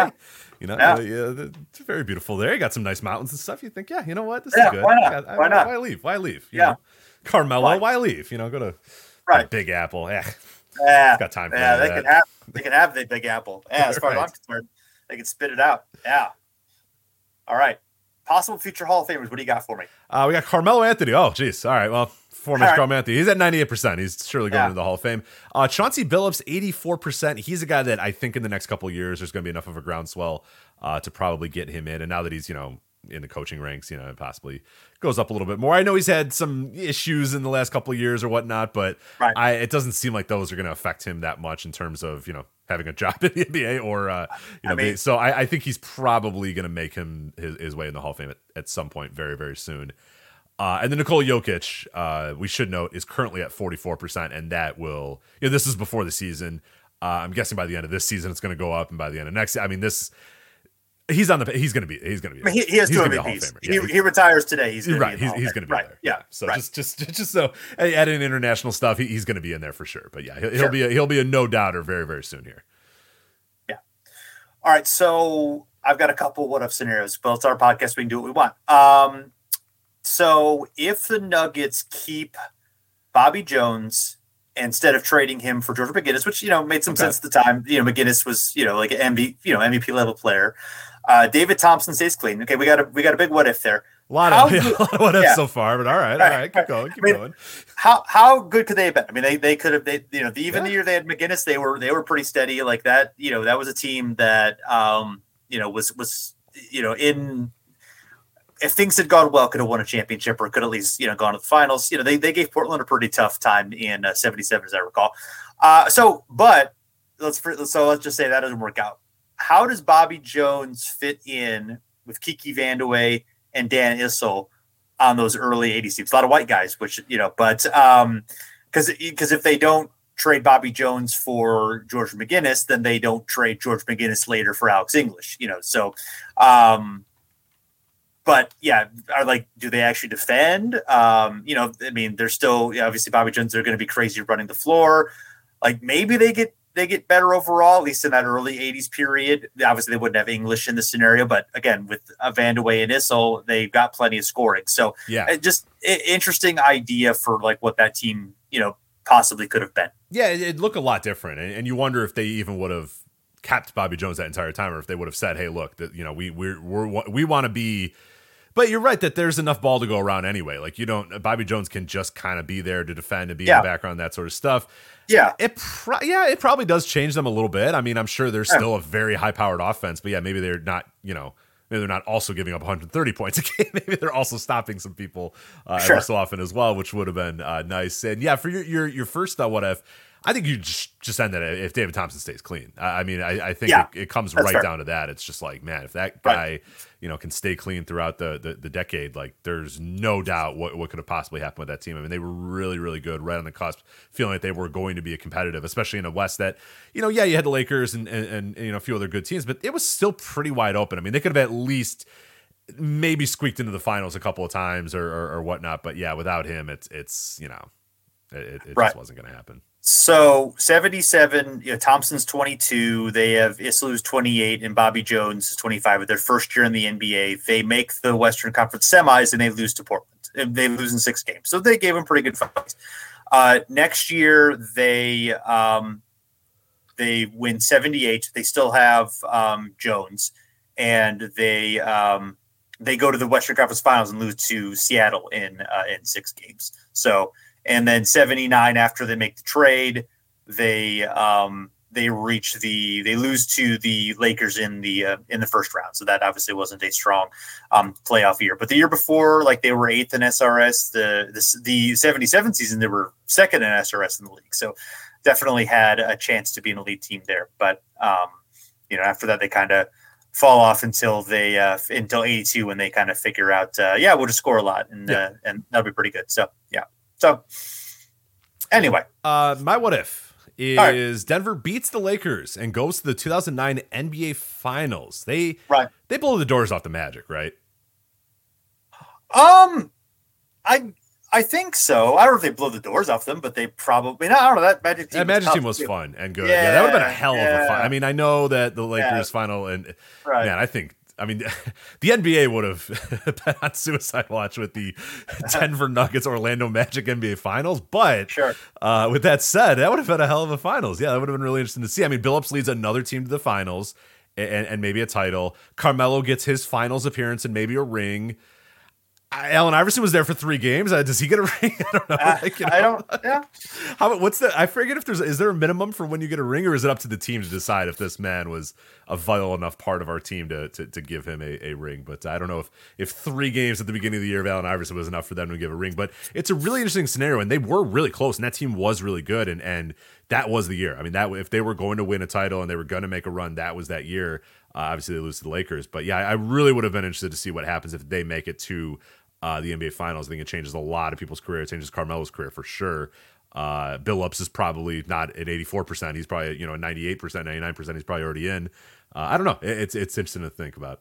it's very beautiful there. You got some nice mountains and stuff. You think, you know what, this is good. Why not? Why not? Why leave? You know? Carmelo, why leave? Go to Big Apple. Yeah, got time for that. They can have the Big Apple. Yeah, as far as I'm concerned, they can spit it out. Yeah. All right. Possible future Hall of Famers. What do you got for me? We got Carmelo Anthony. Oh, geez. All right. Well, former Carmelo Anthony. He's at 98%. He's surely going into the Hall of Fame. Chauncey Billups, 84%. He's a guy that I think in the next couple of years, there's going to be enough of a groundswell to probably get him in. And now that he's, in the coaching ranks, it possibly goes up a little bit more. I know he's had some issues in the last couple of years or whatnot, but it doesn't seem like those are going to affect him that much in terms of, having a job in the NBA or, so I think he's probably going to make his way in the Hall of Fame at some point very, very soon. And then Nikola Jokic, we should note, is currently at 44%, and that will, this is before the season. I'm guessing by the end of this season, it's going to go up, and by the end of next, he's going to be. He has 2 MVPs. He retires today. He's going to be he's going to be there. Yeah. So just so adding international stuff, he's going to be in there for sure. But yeah, he'll be a no doubter very, very soon here. Yeah. All right. So I've got a couple what if scenarios, but it's our podcast. We can do what we want. So if the Nuggets keep Bobby Jones instead of trading him for George McGinnis, which made some sense at the time. McGinnis was like an MVP level player. David Thompson stays clean. Okay, we got a big what if there. A lot of what ifs so far, but all right, keep going. How good could they have been? I mean, they could have. Even the year they had McGinnis, they were pretty steady like that. That was a team that was in. If things had gone well, could have won a championship or could at least gone to the finals. They gave Portland a pretty tough time in '77, as I recall. Let's just say that doesn't work out. How does Bobby Jones fit in with Kiki Vandeweghe and Dan Issel on those early '80s teams? A lot of white guys, which because if they don't trade Bobby Jones for George McGinnis, then they don't trade George McGinnis later for Alex English. But yeah, do they actually defend? They're still obviously Bobby Jones. They're going to be crazy running the floor. Maybe they get better overall, at least in that early '80s period. Obviously, they wouldn't have English in this scenario, but again, with Vandeweghe and Issel, they've got plenty of scoring. So yeah, just interesting idea for what that team possibly could have been. Yeah, it'd look a lot different, and you wonder if they even would have kept Bobby Jones that entire time, or if they would have said, "Hey, look, we want to be But you're right that there's enough ball to go around anyway. Like Bobby Jones can just kind of be there to defend and be in the background, that sort of stuff. Yeah. It probably does change them a little bit. I mean, I'm sure they're still a very high powered offense, but maybe they're not, maybe they're not also giving up 130 points a game. Maybe they're also stopping some people every so often as well, which would have been nice. And for your first what if, I think you just end that if David Thompson stays clean. I mean, I think it comes right down to that. It's just like, man, if that guy, can stay clean throughout the decade, like there's no doubt what could have possibly happened with that team. I mean, they were really, really good, right on the cusp, feeling like they were going to be a competitive, especially in a West that, you had the Lakers and a few other good teams, but it was still pretty wide open. I mean, they could have at least maybe squeaked into the finals a couple of times or whatnot. But without him, it just wasn't going to happen. So 77, Thompson's 22. They have Islu's 28 and Bobby Jones is 25 with their first year in the NBA. They make the Western Conference semis and they lose to Portland. They lose in 6 games. So they gave them pretty good fights. Next year, they win 78. They still have Jones, and they go to the Western Conference Finals and lose to Seattle in 6 games. So. And then 79, after they make the trade, they lose to the Lakers in the first round. So that obviously wasn't a strong playoff year. But the year before, like they were 8th in SRS. The 77 season, they were 2nd in SRS in the league. So definitely had a chance to be an elite team there. But after that, they kind of fall off until 82 when they kind of figure out, we'll just score a lot and that'll be pretty good. So yeah. So, anyway. My what if is Denver beats the Lakers and goes to the 2009 NBA Finals. They blow the doors off the Magic, right? I think so. I don't know if they blow the doors off them, but they probably. I don't know. That Magic team was fun and good. Yeah, that would have been a hell of a fun. I mean, I know that the Lakers final and man, the NBA would have been on suicide watch with the Denver Nuggets Orlando Magic NBA Finals. But with that said, that would have been a hell of a finals. Yeah, that would have been really interesting to see. I mean, Billups leads another team to the finals and maybe a title. Carmelo gets his finals appearance and maybe a ring. Allen Iverson was there for 3 games. Does he get a ring? I don't know. I don't. Yeah. I forget if is there a minimum for when you get a ring, or is it up to the team to decide if this man was a vital enough part of our team to give him a ring? But I don't know if 3 games at the beginning of the year of Allen Iverson was enough for them to give a ring. But it's a really interesting scenario, and they were really close, and that team was really good, and that was the year. I mean, that if they were going to win a title and they were going to make a run, that was that year. Obviously, they lose to the Lakers, but I really would have been interested to see what happens if they make it to the NBA Finals. I think it changes a lot of people's career. It changes Carmelo's career for sure. Billups is probably not at 84%. He's probably 98%, 99%. He's probably already in. I don't know. It's interesting to think about.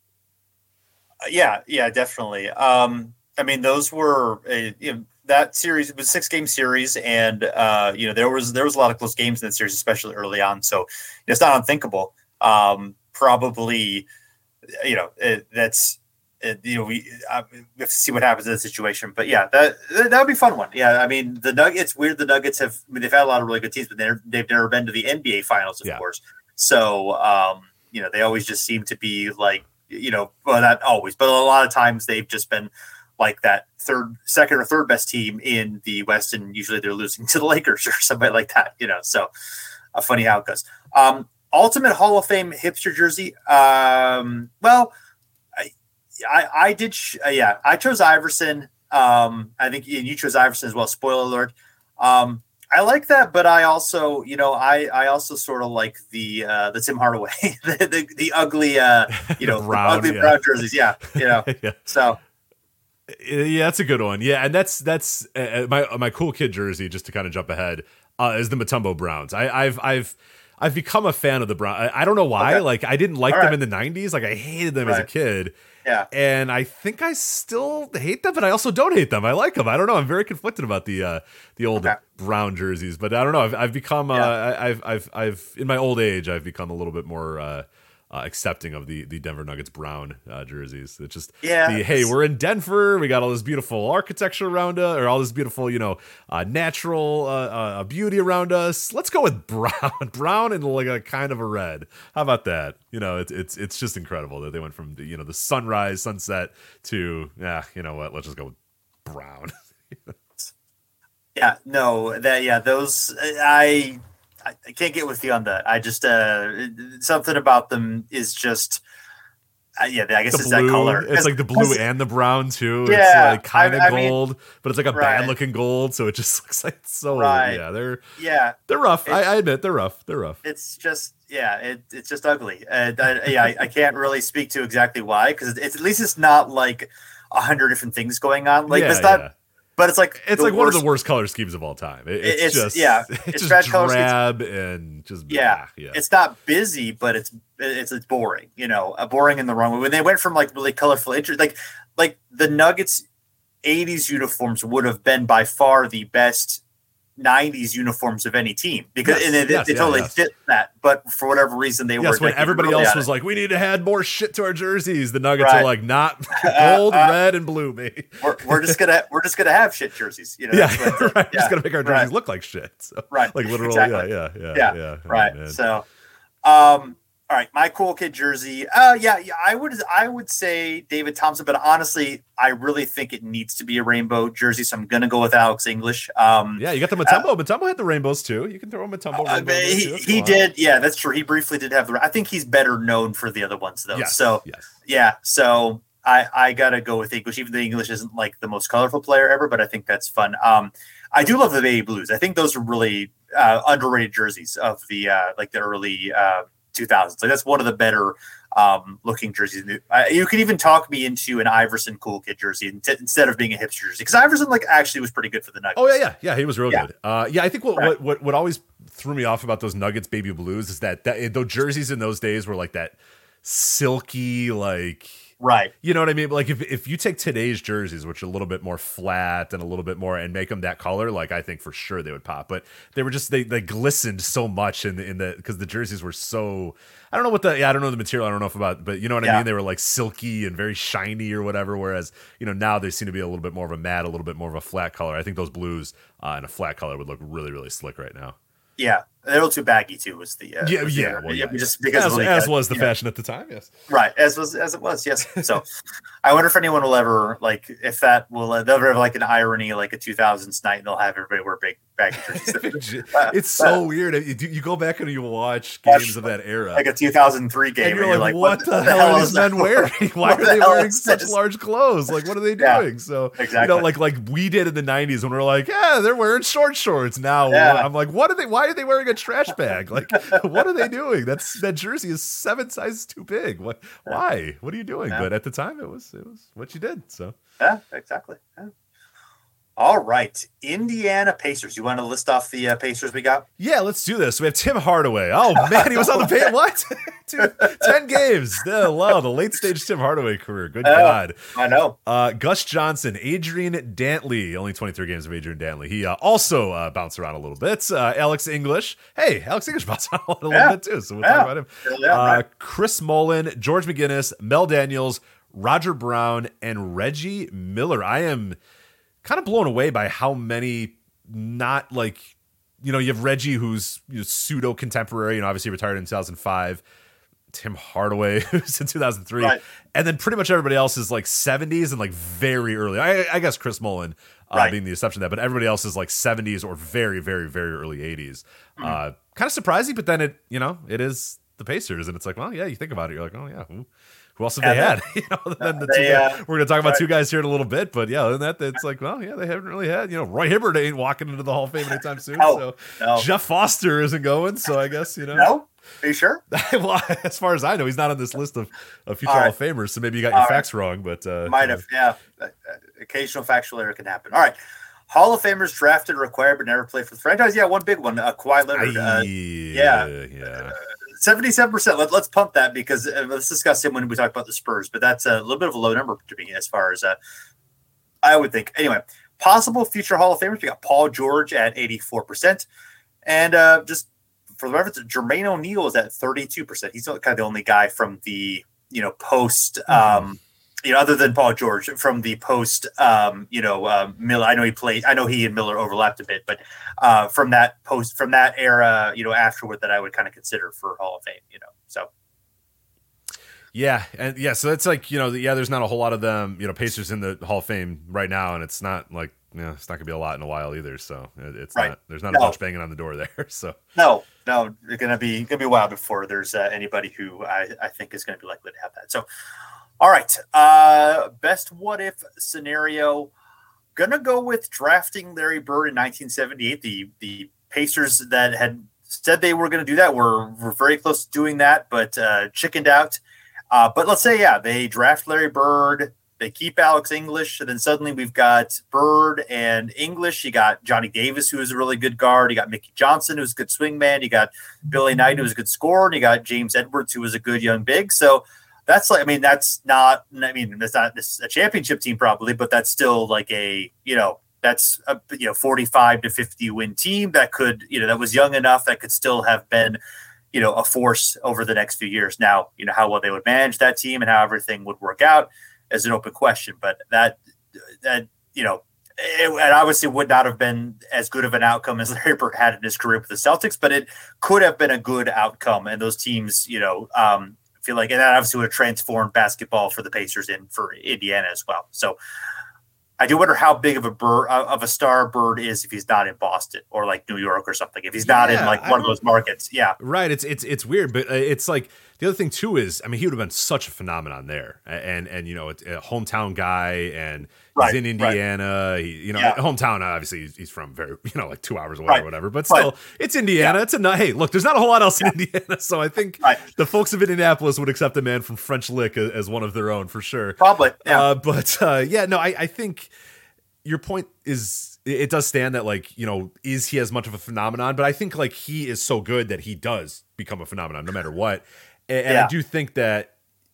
Yeah, definitely. I mean, those were that series. It was a 6-game series, and there was a lot of close games in that series, especially early on. So it's not unthinkable. Probably, that's. We have to see what happens in the situation, but that would be a fun one. Yeah, I mean the Nuggets. Weird, the Nuggets they've had a lot of really good teams, but they've never been to the NBA Finals, of course. So they always just seem to be like well, not always, but a lot of times they've just been like that second or third best team in the West, and usually they're losing to the Lakers or somebody like that. So funny how it goes. Ultimate Hall of Fame hipster jersey. Well. I did. I chose Iverson. I think you chose Iverson as well. Spoiler alert. I like that, but I also, I also sort of like the Tim Hardaway, the ugly, brown, ugly brown jerseys. Yeah. So. Yeah, that's a good one. Yeah, and that's my cool kid jersey. Just to kind of jump ahead, is the Mutombo Browns. I've become a fan of the Browns. I don't know why. Okay. Like I didn't like them in the 90s. Like I hated them as a kid. Yeah. And I think I still hate them, but I also don't hate them. I like them. I don't know. I'm very conflicted about the old brown jerseys, but I don't know. I've become I've in my old age I've become a little bit more accepting of the Denver Nuggets brown jerseys. It's just hey, we're in Denver, we got all this beautiful architecture around us, or all this beautiful natural beauty around us. Let's go with brown and like a kind of a red. How about that? It's just incredible that they went from the sunrise, sunset to you know what, let's just go with brown. Those I can't get with you on that. I just something about them is just I guess it's blue, that color. It's like the blue and the brown too. Yeah, it's like kind of gold, but it's like a bad looking gold, so it just looks like so they're rough. I admit they're rough. It's just it's just ugly. I can't really speak to exactly why, because it's at least it's not like 100 different things going on. Like it's not. But it's like one of the worst color schemes of all time. It's just drab and just It's not busy, but it's boring. Boring in the wrong way. When they went from like really colorful, like the Nuggets 80s uniforms would have been by far the best 90s uniforms of any team, because they totally fit that, but for whatever reason they were. When everybody else was like, we need to add more shit to our jerseys, the Nuggets are like, not gold, red, and blue, mate. We're just gonna have shit jerseys. We're just gonna make our jerseys look like shit. So, like literal, exactly. Right. Man. So, all right, my cool kid jersey. I would say David Thompson, but honestly, I really think it needs to be a rainbow jersey, so I'm gonna go with Alex English. You got the Mutombo. Mutombo had the rainbows too. You can throw a Mutombo rainbow. He did. Yeah, that's true. He briefly did have the. I think he's better known for the other ones though. Yes, so yes. So I gotta go with English, even though English isn't like the most colorful player ever, but I think that's fun. I do love the baby blues. I think those are really underrated jerseys of the the early 2000s. Like that's one of the better looking jerseys. You could even talk me into an Iverson cool kid jersey instead of being a hipster jersey, because Iverson actually was pretty good for the Nuggets. Oh yeah, he was real good. I think what always threw me off about those Nuggets baby blues is that those jerseys in those days were like that silky, like. Right. You know what I mean? Like if you take today's jerseys, which are a little bit more flat and a little bit more, and make them that color, like I think for sure they would pop. But they were just they glistened so much in the because the jerseys were so, I don't know the material, I don't know if about, but you know what I mean? They were like silky and very shiny or whatever. Whereas now they seem to be a little bit more of a matte, a little bit more of a flat color. I think those blues in a flat color would look really, really slick right now. Yeah, a little too baggy too was the just because as was the fashion at the time. Yes, right, as it was. Yes. So, I wonder if anyone will ever if that will ever have like an irony, like a 2000s night, and they'll have everybody wear big baggy jerseys. It's so weird. You go back and you watch games of that era, like a 2003 game, and you're like, what the hell are these men wearing? Why are they wearing such large clothes? Like, what are they doing? So exactly, like we did in the 90s when we were like, they're wearing short shorts now. I'm like, what are they? Why are they wearing a trash bag? Like, what are they doing? That jersey is 7 sizes too big. What? Why? What are you doing? But at the time, it was what you did. So exactly. Yeah. All right, Indiana Pacers. You want to list off the Pacers we got? Yeah, let's do this. We have Tim Hardaway. Oh man, he was on the page. What? 10 games. Wow, the late stage Tim Hardaway career. Good God. I know. Gus Johnson, Adrian Dantley. Only 23 games of Adrian Dantley. He also bounced around a little bit. Alex English. Hey, Alex English bounced around a little bit too. So we'll talk about him. Right. Chris Mullin, George McGinnis, Mel Daniels, Roger Brown, and Reggie Miller. I am kind of blown away by how many not like, you have Reggie, who's pseudo contemporary and obviously retired in 2005. Tim Hardaway, who's in 2003. Right. And then pretty much everybody else is like 70s and like very early. I guess Chris Mullin being the exception to that, but everybody else is like 70s or very, very, very early 80s. Kind of surprising, but then it is the Pacers. And it's like, well, yeah, you think about it. You're like, oh, yeah, who else have they had? We're going to talk about two guys here in a little bit, but other than that, it's like, well, yeah, they haven't really had, Roy Hibbert ain't walking into the Hall of Fame anytime soon. No. Jeff Foster isn't going, so I guess, No? Are you sure? Well, as far as I know, he's not on this list of future Hall of Famers, so maybe you got your facts wrong, but might have, occasional factual error can happen. All right. Hall of Famers drafted, required, but never played for the franchise. Yeah, one big one, Kawhi Leonard. 77%. Let's pump that because let's discuss him when we talk about the Spurs. But that's a little bit of a low number to me as far as I would think. Anyway, possible future Hall of Famers. We got Paul George at 84%, and just for the reference, Jermaine O'Neal is at 32%. He's kind of the only guy from the, post, other than Paul George, from the post, Miller. I know he and Miller overlapped a bit, but from that era, afterward, that I would kind of consider for Hall of Fame, so. Yeah, so it's like, there's not a whole lot of them, Pacers in the Hall of Fame right now, and it's not like, it's not gonna be a lot in a while either. So it's right. There's not a bunch banging on the door there. So no, it's gonna be a while before there's anybody who I think is gonna be likely to have that. So, all right, best what if scenario. Gonna go with drafting Larry Bird in 1978. The Pacers that had said they were gonna do that were very close to doing that, but chickened out. But let's say, they draft Larry Bird. They keep Alex English, and then suddenly we've got Bird and English. You got Johnny Davis, who is a really good guard. You got Mickey Johnson, who's a good swingman. You got Billy Knight, who's a good scorer. And you got James Edwards, who was a good young big. So that's that's not a championship team probably, but that's still like that's a 45 to 50 win team that could, that was young enough that could still have been, a force over the next few years. Now, how well they would manage that team and how everything would work out as an open question, but that it obviously would not have been as good of an outcome as Larry Bird had in his career with the Celtics, but it could have been a good outcome. And those teams, feel like, and that obviously would have transformed basketball for the Pacers and for Indiana as well. So I do wonder how big of a star Bird is if he's not in Boston or like New York or something. If he's not in like one of those markets, right. It's weird, but it's like the other thing too is, he would have been such a phenomenon there, and a hometown guy, and he's in Indiana. Right. Hometown. Obviously, he's from very like 2 hours away or whatever, but still, it's Indiana. It's hey, look, there's not a whole lot else in Indiana, so I think the folks of Indianapolis would accept a man from French Lick as one of their own for sure. Probably, I think your point is, it does stand that is he as much of a phenomenon? But I think he is so good that he does become a phenomenon no matter what. And I do think that,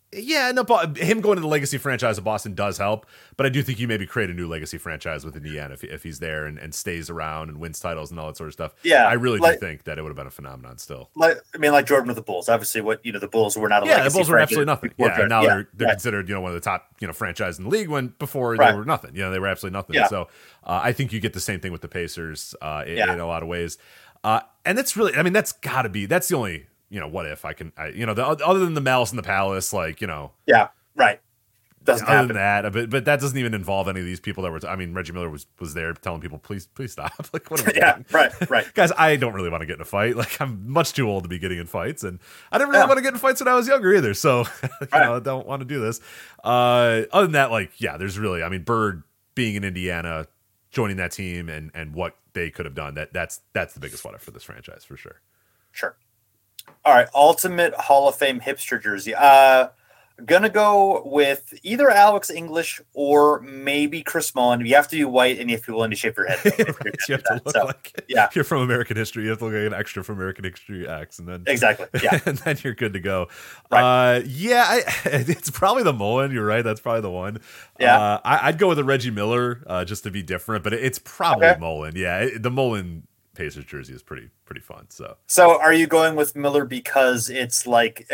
him going to the legacy franchise of Boston does help, but I do think you maybe create a new legacy franchise with Indiana if he's there and stays around and wins titles and all that sort of stuff. Yeah, I really do think that it would have been a phenomenon still. Like Jordan with the Bulls. Obviously, the Bulls were not a legacy the Bulls were absolutely nothing. Yeah, now they're considered one of the top franchise in the league, when before they were nothing. They were absolutely nothing. Yeah. So I think you get the same thing with the Pacers in a lot of ways. And that's really, that's got to be, that's the only what if other than the Malice in the Palace, yeah, right. Doesn't other happen. than that, but that doesn't even involve any of these people that were. Reggie Miller was there telling people, please stop. What are we doing? Right. Guys, I don't really want to get in a fight. I'm much too old to be getting in fights, and I didn't really want to get in fights when I was younger either. So I don't want to do this. Other than that, there's really, Bird being in Indiana, joining that team, and what they could have done. That's the biggest what if for this franchise for sure. Sure. All right, ultimate Hall of Fame hipster jersey. Gonna go with either Alex English or maybe Chris Mullin. You have to be white, and you have to be willing to shave your head. Right, you have to look like you're from American history. You have to look like an extra from American History X, and then exactly, and then you're good to go. Right. It's probably the Mullin. You're right. That's probably the one. Yeah, I'd go with a Reggie Miller just to be different, but it's probably Mullin. Yeah, the Mullin Pacers jersey is pretty fun. So are you going with Miller because it's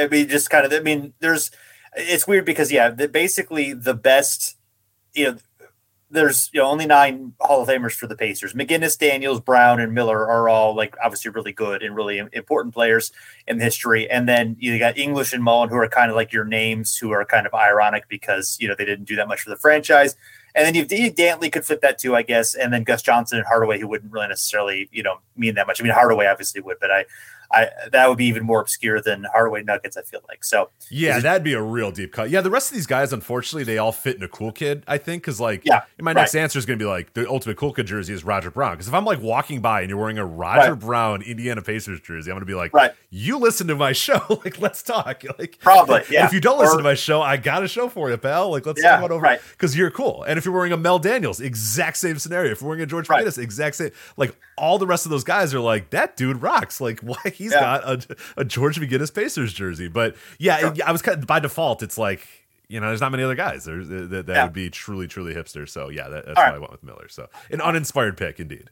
it's weird because basically the best, there's only 9 Hall of Famers for the Pacers. McGinnis, Daniels, Brown, and Miller are all obviously really good and really important players in history. And then you got English and Mullin, who are kind of like your names, who are kind of ironic because they didn't do that much for the franchise. And then Dantley could fit that too, I guess. And then Gus Johnson and Hardaway, who wouldn't really necessarily, mean that much. Hardaway obviously would, but I that would be even more obscure than Hardaway Nuggets, I feel like. So that'd be a real deep cut. Yeah, the rest of these guys, unfortunately, they all fit in a cool kid, I think, because my next answer is going to be the ultimate cool kid jersey is Roger Brown. Because if I'm walking by and you're wearing a Roger Brown Indiana Pacers jersey, I'm going to be like, you listen to my show, let's talk. Probably, yeah. And if you don't listen to my show, I got a show for you, pal. Let's talk about over because you're cool. And if you're wearing a Mel Daniels, exact same scenario. If you're wearing a George McGinnis, exact same. All the rest of those guys are that dude rocks. Why he's got a George McGinnis Pacers jersey. But I was kind of, by default, it's there's not many other guys that would be truly hipster. So that's why I went with Miller. So an uninspired pick indeed.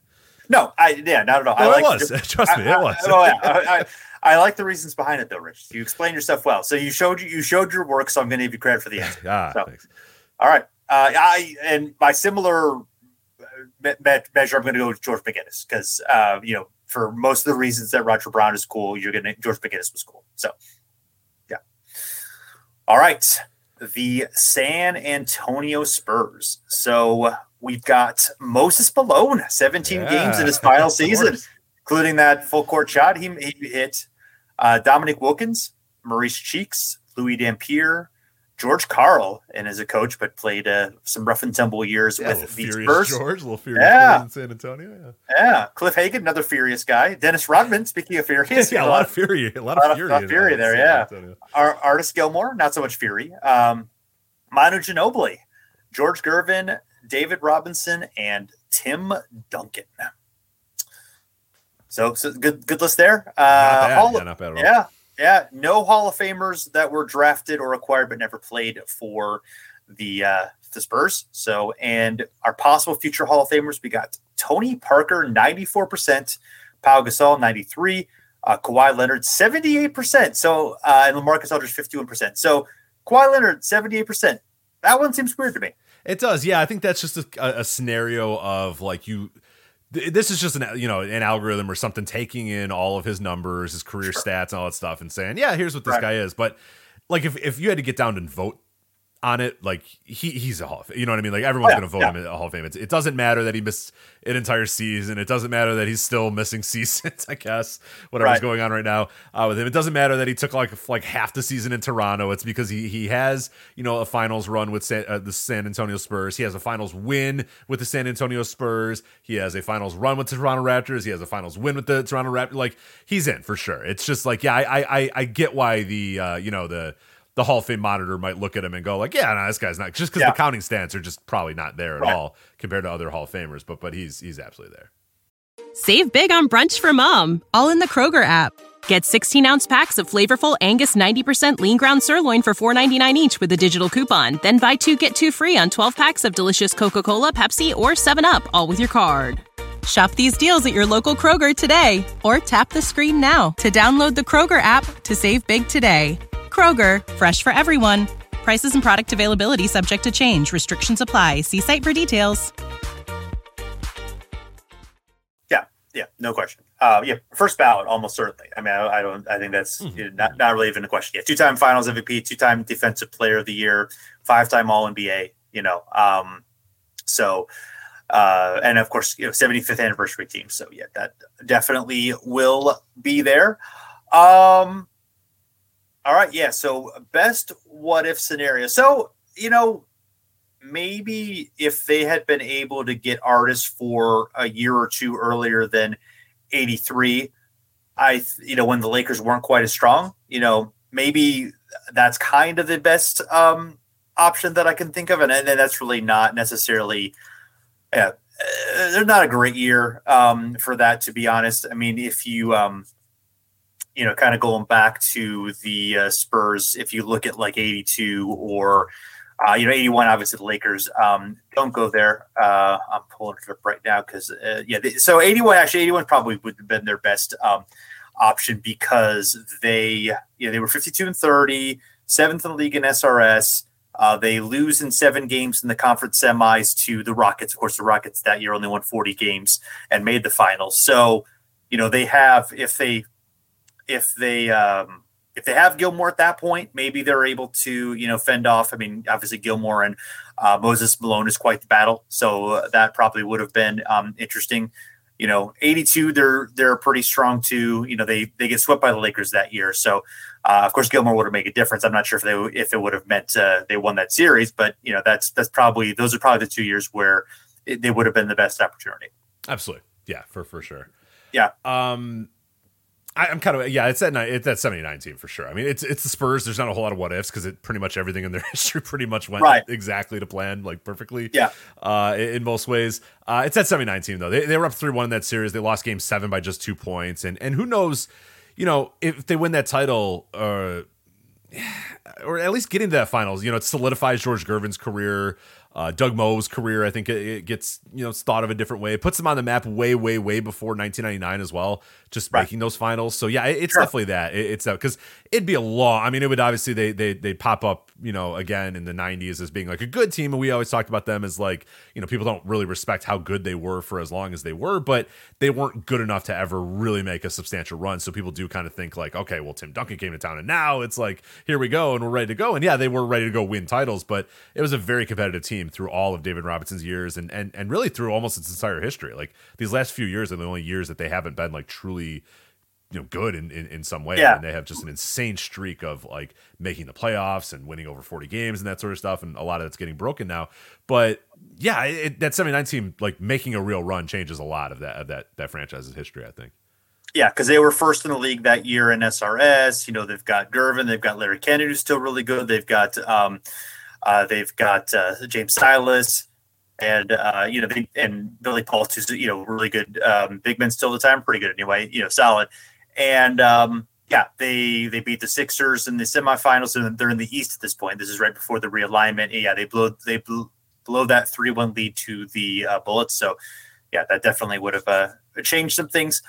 No, not at all. No, it was. Trust me, it was. I like the reasons behind it, though, Rich. You explained yourself well. So you showed your work, so I'm going to give you credit for the answer. Thanks. All right. And by similar measure, I'm going to go with George McGinnis because, for most of the reasons that Roger Brown is cool, George McGinnis was cool. So, yeah. All right. The San Antonio Spurs. So we've got Moses Malone, 17 games in his final season, including that full court shot he hit. Dominic Wilkins, Maurice Cheeks, Louis Dampier, George Karl, and as a coach, but played some rough and tumble years with the Spurs. George, a little furious in San Antonio. Yeah. Cliff Hagan, another furious guy. Dennis Rodman, speaking of furious. A lot of fury there, yeah. Artis Gilmore, not so much fury. Manu Ginobili, George Gervin, David Robinson, and Tim Duncan. So good list there. Not bad at all. Yeah. No Hall of Famers that were drafted or acquired but never played for the Spurs. So, and our possible future Hall of Famers, we got Tony Parker, 94%, Pau Gasol, 93%, Kawhi Leonard, 78%. So, and LaMarcus Aldridge, 51%. So, Kawhi Leonard, 78%. That one seems weird to me. It does. Yeah, I think that's just a scenario of like this is just an algorithm or something taking in all of his numbers, his career stats, and all that stuff, and saying, yeah, here's what this guy is. But like, if you had to get down and vote on it, like he's a Hall of Fame. You know what I mean? Like everyone's going to vote him in a Hall of Fame. It doesn't matter that he missed an entire season. It doesn't matter that he's still missing seasons. I guess whatever's going on right now with him. It doesn't matter that he took like half the season in Toronto. It's because he has a finals run with the San Antonio Spurs. He has a finals win with the San Antonio Spurs. He has a finals run with the Toronto Raptors. He has a finals win with the Toronto Raptors. Like he's in for sure. It's just like I get why the Hall of Fame monitor might look at him and go like, yeah, no, this guy's not, just because the counting stats are just probably not there at all compared to other Hall of Famers, but he's absolutely there. Save big on brunch for mom, all in the Kroger app. Get 16-ounce packs of flavorful Angus 90% lean ground sirloin for $4.99 each with a digital coupon. Then buy 2, get 2 free on 12 packs of delicious Coca-Cola, Pepsi, or 7-Up, all with your card. Shop these deals at your local Kroger today, or tap the screen now to download the Kroger app to save big today. Kroger, fresh for everyone. Prices and product availability subject to change. Restrictions apply. See site for details. Yeah, no question. First ballot, almost certainly. I mean, I think that's not really even a question. Yeah, 2-time Finals MVP, 2-time Defensive Player of the Year, 5-time All NBA. And of course, 75th anniversary team. So yeah, that definitely will be there. All right, yeah, so best what-if scenario. So, maybe if they had been able to get artists for a year or two earlier than 83, when the Lakers weren't quite as strong, maybe that's kind of the best option that I can think of. And that's really not necessarily they're not a great year for that, to be honest. I mean, if you kind of going back to the Spurs, if you look at like 82 or, 81, obviously the Lakers, don't go there. I'm pulling it up right now because, so 81 probably would have been their best option because they were 52-30, 7th in the league in SRS. They lose in 7 games in the conference semis to the Rockets. Of course, the Rockets that year only won 40 games and made the finals. So, they have, if they have Gilmore at that point, maybe they're able to, fend off. I mean, obviously Gilmore and Moses Malone is quite the battle. So that probably would have been interesting. 82, they're pretty strong too. They get swept by the Lakers that year. So of course Gilmore would have made a difference. I'm not sure if it would have meant they won that series, but those are probably the 2 years where they would have been the best opportunity. Absolutely. Yeah, for sure. Yeah. I'm kind of it's that 79 team for sure. I mean, it's the Spurs. There's not a whole lot of what ifs because pretty much everything in their history pretty much went exactly to plan, like perfectly. Yeah. In most ways, it's that 79 team though. They were up 3-1 in that series. They lost Game 7 by just 2 points, and who knows, if they win that title, or at least getting to that finals, it solidifies George Gervin's career. Doug Moe's career, I think it gets thought of a different way. It puts them on the map way before 1999 as well, just making those finals. So yeah, it's definitely that. It's that, because it'd be a long. I mean, it would obviously they'd pop up again in the 90s as being like a good team, and we always talked about them as like people don't really respect how good they were for as long as they were, but they weren't good enough to ever really make a substantial run. So people do kind of think like, okay, well, Tim Duncan came to town, and now it's like, here we go, and we're ready to go. And yeah, they were ready to go win titles, but it was a very competitive team through all of David Robinson's years, and really through almost its entire history. Like these last few years are the only years that they haven't been like truly good in some way. And they have just an insane streak of like making the playoffs and winning over 40 games and that sort of stuff, and a lot of that's getting broken now. But yeah, that 79 team like making a real run changes a lot of that franchise's history, I think. Yeah, because they were first in the league that year in SRS. They've got Gervin, they've got Larry Kennedy, who's still really good. They've got James Silas, and and Billy Paultz, who's really good big men still at the time, pretty good anyway, solid. And they beat the Sixers in the semifinals, and they're in the East at this point. This is right before the realignment. And they blow that 3-1 lead to the Bullets. So yeah, that definitely would have changed some things.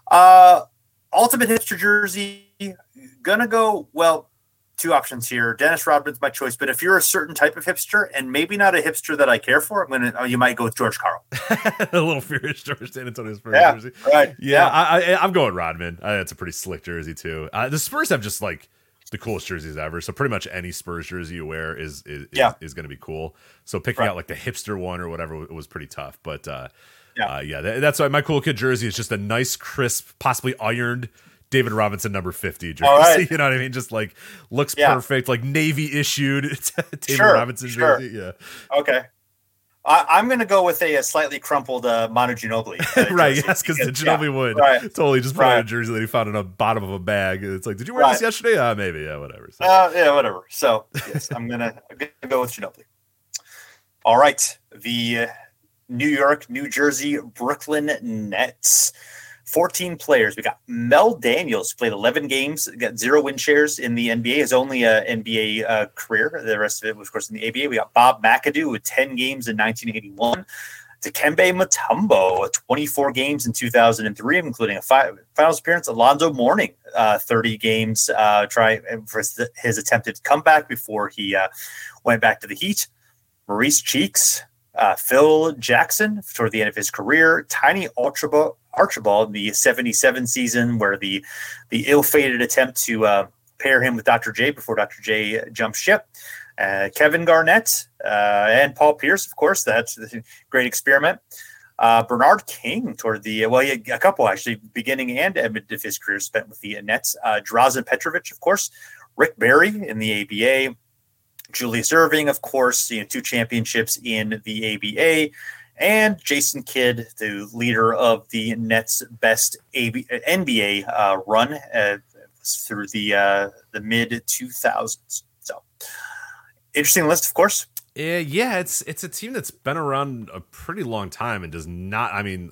Ultimate hipster jersey, gonna go, well, two options here. Dennis Rodman's my choice, but if you're a certain type of hipster, and maybe not a hipster that I care for, you might go with George Karl. A little furious George San Antonio Spurs jersey. Right. Yeah, I'm going Rodman. It's a pretty slick jersey too. The Spurs have just like the coolest jerseys ever, so pretty much any Spurs jersey you wear is going to be cool. So picking out like the hipster one or whatever was pretty tough, but that's why my cool kid jersey is just a nice, crisp, possibly ironed David Robinson number 50 jersey. Right. You know what I mean? Just like looks perfect, like Navy issued David Robinson jersey. Yeah. Okay. I'm going to go with a slightly crumpled Manu Ginobili. Right. Yes, because the Ginobili would totally just put on a jersey that he found in the bottom of a bag. It's like, did you wear this yesterday? Maybe. Yeah, whatever. So. Whatever. So yes, I'm gonna go with Ginobili. All right. The New York, New Jersey, Brooklyn Nets. 14 players. We got Mel Daniels, who played 11 games, got 0 win shares in the NBA, his only NBA career. The rest of it was, of course, in the ABA. We got Bob McAdoo with 10 games in 1981. Dikembe Mutombo, 24 games in 2003, including a finals appearance. Alonzo Mourning, 30 games, try for his attempted comeback before he went back to the Heat. Maurice Cheeks, Phil Jackson toward the end of his career. Tiny Archibald, the 77 season, where the ill-fated attempt to pair him with Dr. J before Dr. J jumped ship. Kevin Garnett and Paul Pierce, of course. That's a great experiment. Bernard King toward he had a couple actually, beginning and end of his career spent with the Nets. Drazen Petrovic, of course. Rick Barry in the ABA. Julius Erving, of course, 2 championships in the ABA. And Jason Kidd, the leader of the Nets' best NBA run through the mid 2000s. So, interesting list, of course. Yeah, it's a team that's been around a pretty long time and does not. I mean,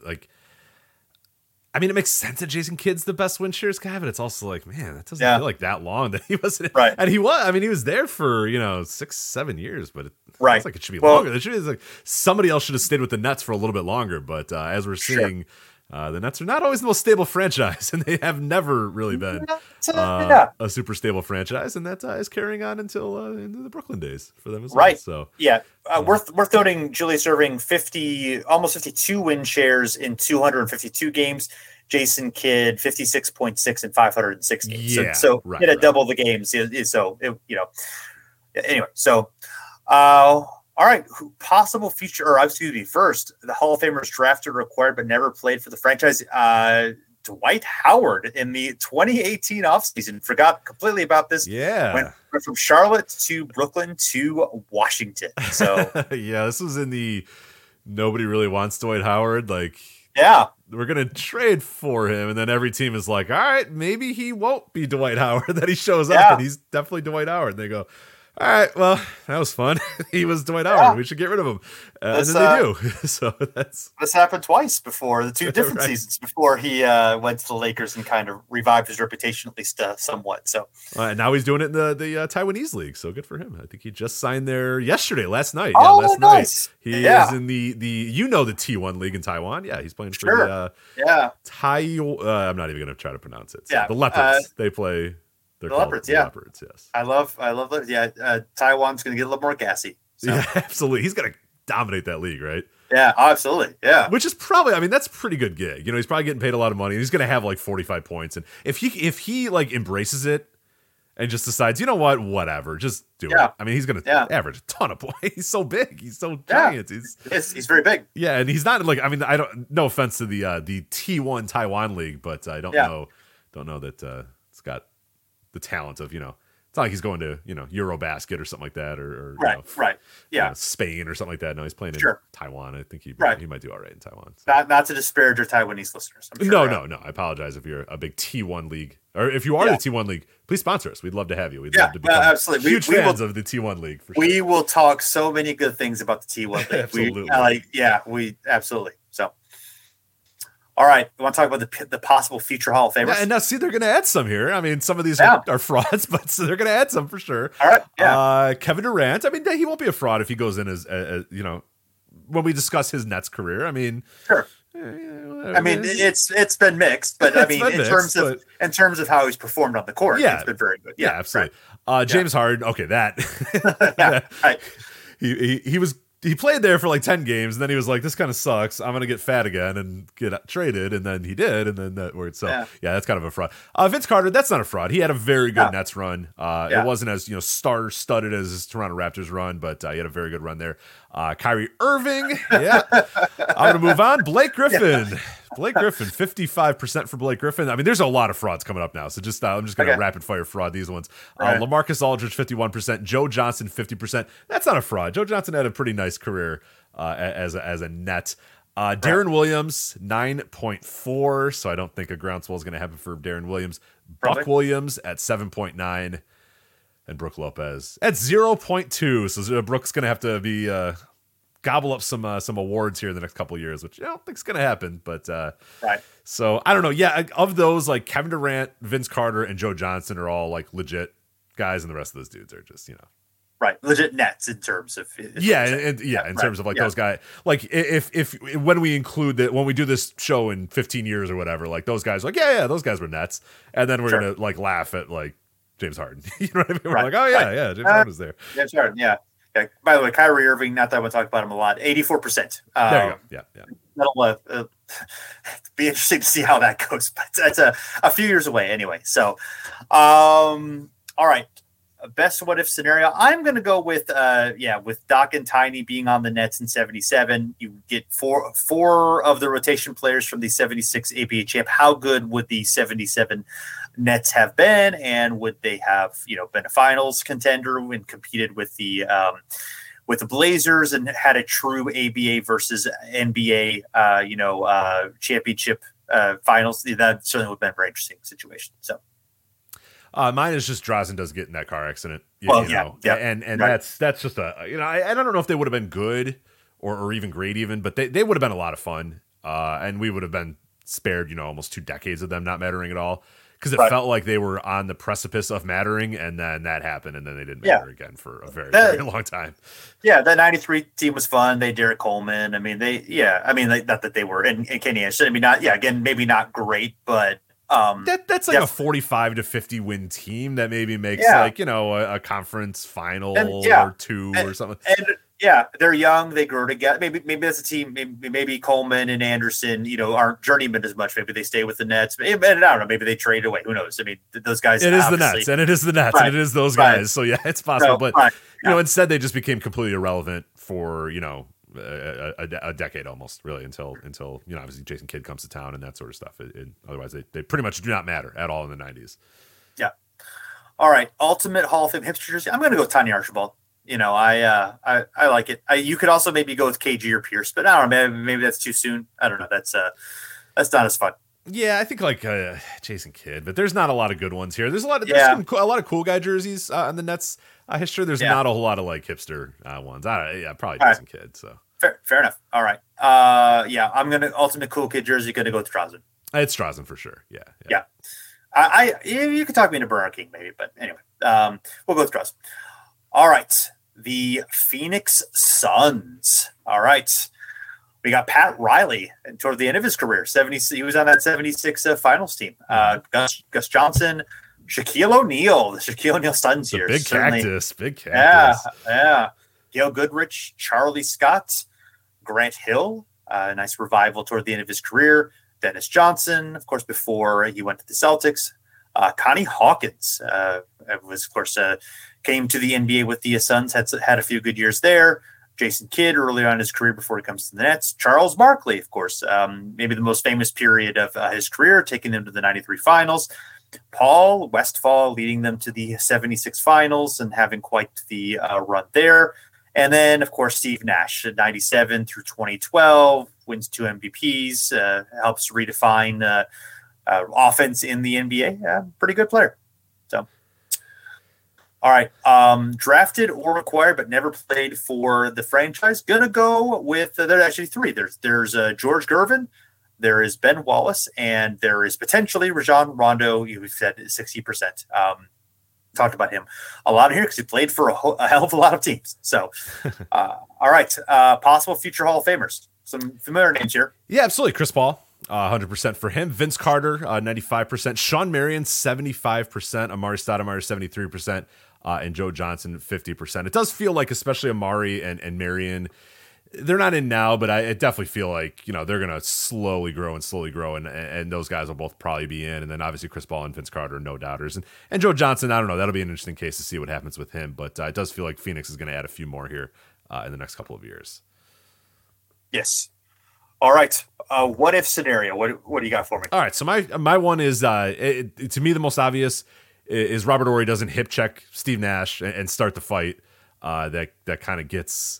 it makes sense that Jason Kidd's the best win shares guy, but it's also like, man, that doesn't feel like that long that he wasn't. Right. And he was. I mean, he was there for 6-7 years, but it feels like it should be longer. It should be like somebody else should have stayed with the Nets for a little bit longer. But as we're seeing, the Nets are not always the most stable franchise, and they have never really been a super stable franchise, and that is carrying on until into the Brooklyn days for them as well. Right. So worth noting, Julius Erving, almost 52 win shares in 252 games. Jason Kidd 56.6 in 506 games. Yeah, so he had double the games. Anyway, so all right, possible future, first, the Hall of Famers drafted, acquired, but never played for the franchise. Dwight Howard in the 2018 offseason. Forgot completely about this. Yeah. Went from Charlotte to Brooklyn to Washington. So yeah, this was in the nobody really wants Dwight Howard. Like, yeah, we're going to trade for him. And then every team is like, all right, maybe he won't be Dwight Howard. That he shows up and he's definitely Dwight Howard. And they go, all right, maybe he won't be Dwight Howard. And then every team is like, all right, maybe he won't be Dwight Howard. And then every team is like, all right, maybe he won't be Dwight Howard. And they go, All right, well, that was fun. He was Dwight Howard. We should get rid of him. And then they do. So this happened twice before, the two different Right. seasons before he went to the Lakers and kind of revived his reputation, at least somewhat. So and now he's doing it in the Taiwanese league. So good for him. I think he just signed there last night. Oh, last nice. night. He Yeah. is in the the T1 league in Taiwan. Yeah, he's playing for Sure. the I'm not even going to try to pronounce it. So Yeah. the Leopards. They play. They're The called Leopards, the yeah. Leopards. Yes. I love that. Yeah, Taiwan's going to get a little more gassy. So. Yeah, absolutely. He's going to dominate that league, right? Yeah, absolutely. Yeah. Which is probably, I mean, that's a pretty good gig. He's probably getting paid a lot of money. And he's going to have like 45 points. And if he like embraces it and just decides, you know what, whatever, just do it. I mean, he's going to average a ton of points. He's so big. He's so giant. He's very big. Yeah, and he's not like, I mean, no offense to the T1 Taiwan league, but I don't know that it's got the talent of, it's not like he's going to, Eurobasket or something like that, or right. Yeah. Spain or something like that. No, he's playing in Taiwan. I think he might do all right in Taiwan. So. Not to disparage your Taiwanese listeners. I'm No. sure, I apologize if you're a big T1 league, or if you are the T1 league, please sponsor us. We'd love to have you. We'd love to become absolutely. huge fans of the T1 league. For sure. We will talk so many good things about the T1 league. Absolutely. We absolutely. So, all right, we want to talk about the possible future Hall of Famers. Yeah, and now see, they're going to add some here. I mean, some of these are frauds, but so they're going to add some for sure. All right, yeah. Kevin Durant. I mean, he won't be a fraud if he goes in as when we discuss his Nets career. I mean, sure. I mean, it's been mixed, but I mean, in terms of how he's performed on the court, it's been very good. Yeah, absolutely. Right. James Harden. Okay, that. Right. He played there for like 10 games, and then he was like, this kind of sucks. I'm going to get fat again and get traded. And then he did. And then that worked. So, yeah, that's kind of a fraud. Vince Carter, that's not a fraud. He had a very good Nets run. It wasn't as, star-studded as his Toronto Raptors run, but he had a very good run there. Kyrie Irving. Yeah. I'm going to move on. Blake Griffin. Blake Griffin, 55% for Blake Griffin. I mean, there's a lot of frauds coming up now. So I'm just going to rapid fire fraud these ones. Right. LaMarcus Aldridge, 51%. Joe Johnson, 50%. That's not a fraud. Joe Johnson had a pretty nice career as a net. Darren Williams, 9.4. So I don't think a groundswell is going to happen for Darren Williams. Probably. Buck Williams at 7.9. And Brooke Lopez at 0.2. So Brooke's going to have to be gobble up some awards here in the next couple of years, which I don't think is going to happen. But right. So I don't know. Yeah, of those, like Kevin Durant, Vince Carter, and Joe Johnson are all like legit guys, and the rest of those dudes are just right, legit Nets in terms of in terms of like those guys. Like if when we include that, when we do this show in 15 years or whatever, like those guys, like those guys were Nets, and then we're gonna like laugh at like James Harden. You know what I mean? We're like, oh yeah, James Harden was there. James Harden, yeah. By the way, Kyrie Irving, not that I want to talk about him a lot, 84%. There you go. Yeah. That'll be interesting to see how that goes, but that's a few years away anyway. So, all right. Best what if scenario. I'm going to go with Doc and Tiny being on the Nets in 77. You get four of the rotation players from the 76 ABA champ. How good would the 77 Nets have been, and would they have been a finals contender and competed with the Blazers and had a true ABA versus NBA championship finals? That certainly would have been a very interesting situation. So. Mine is just Drazen does get in that car accident. And right. that's just I don't know if they would have been good or even great even, but they would have been a lot of fun. And we would have been spared, almost 2 decades of them not mattering at all, because it felt like they were on the precipice of mattering, and then that happened, and then they didn't matter again for a very, very long time. Yeah, that 93 team was fun. They Derek Coleman. I mean, not that they were in Kenny Anderson. I mean, maybe not great, but that's like a 45 to 50 win team that maybe makes a conference final or two or something. And they're young, they grow together. Maybe that's a team. Maybe Coleman and Anderson, aren't journeymen as much. Maybe they stay with the Nets. And I don't know. Maybe they trade away. Who knows? I mean, those guys. It is the Nets, and it is the Nets, and it is those guys. So yeah, it's possible. But instead they just became completely irrelevant for a decade almost, really, until obviously Jason Kidd comes to town and that sort of stuff. Otherwise, they pretty much do not matter at all in the 90s. Yeah. All right. Ultimate Hall of Fame hipster jersey. I'm going to go with Tanya Archibald. I like it. You could also maybe go with KG or Pierce, but I don't know. Maybe that's too soon. I don't know. That's not as fun. Yeah, I think like Jason Kidd, but there's not a lot of good ones here. There's a lot of cool guy jerseys on the Nets history. There's not a whole lot of like hipster ones. Probably Jason Kidd. So fair enough. All right. I'm gonna ultimate cool kid jersey. Gonna go with Drazen. It's Drazen for sure. Yeah. You could talk me into Bernard King maybe, but anyway, we'll go with Drazen. All right. The Phoenix Suns. All right. We got Pat Riley toward the end of his career. He was on that 76 finals team. Gus Johnson, Shaquille O'Neal, the Shaquille O'Neal Suns here. Big cactus. Yeah. Gail Goodrich, Charlie Scott, Grant Hill, a nice revival toward the end of his career. Dennis Johnson, of course, before he went to the Celtics. Connie Hawkins was, of course, came to the NBA with the Suns, had a few good years there. Jason Kidd earlier on in his career before he comes to the Nets. Charles Barkley, of course, maybe the most famous period of his career, taking them to the 93 finals. Paul Westphal leading them to the 76 finals and having quite the run there. And then, of course, Steve Nash, 97 through 2012, wins 2 MVPs, helps redefine offense in the NBA. Pretty good player. So. All right. Drafted or acquired, but never played for the franchise. Gonna go with there are actually 3. There's George Gervin, there is Ben Wallace, and there is potentially Rajon Rondo. You said 60%. Talked about him a lot here because he played for a hell of a lot of teams. So, all right. Possible future Hall of Famers. Some familiar names here. Yeah, absolutely. Chris Paul. 100% for him. Vince Carter, 95%. Sean Marion, 75%. Amari Stoudemire, 73%. And Joe Johnson, 50%. It does feel like, especially Amari and Marion, they're not in now, but I definitely feel like, they're going to slowly grow, and those guys will both probably be in. And then obviously Chris Paul and Vince Carter, no doubters. And Joe Johnson, I don't know. That'll be an interesting case to see what happens with him. But it does feel like Phoenix is going to add a few more here in the next couple of years. Yes. All right. What if scenario? What do you got for me? All right. So my one is, to me, the most obvious is Robert Horry doesn't hip check Steve Nash and start the fight. That kind of gets,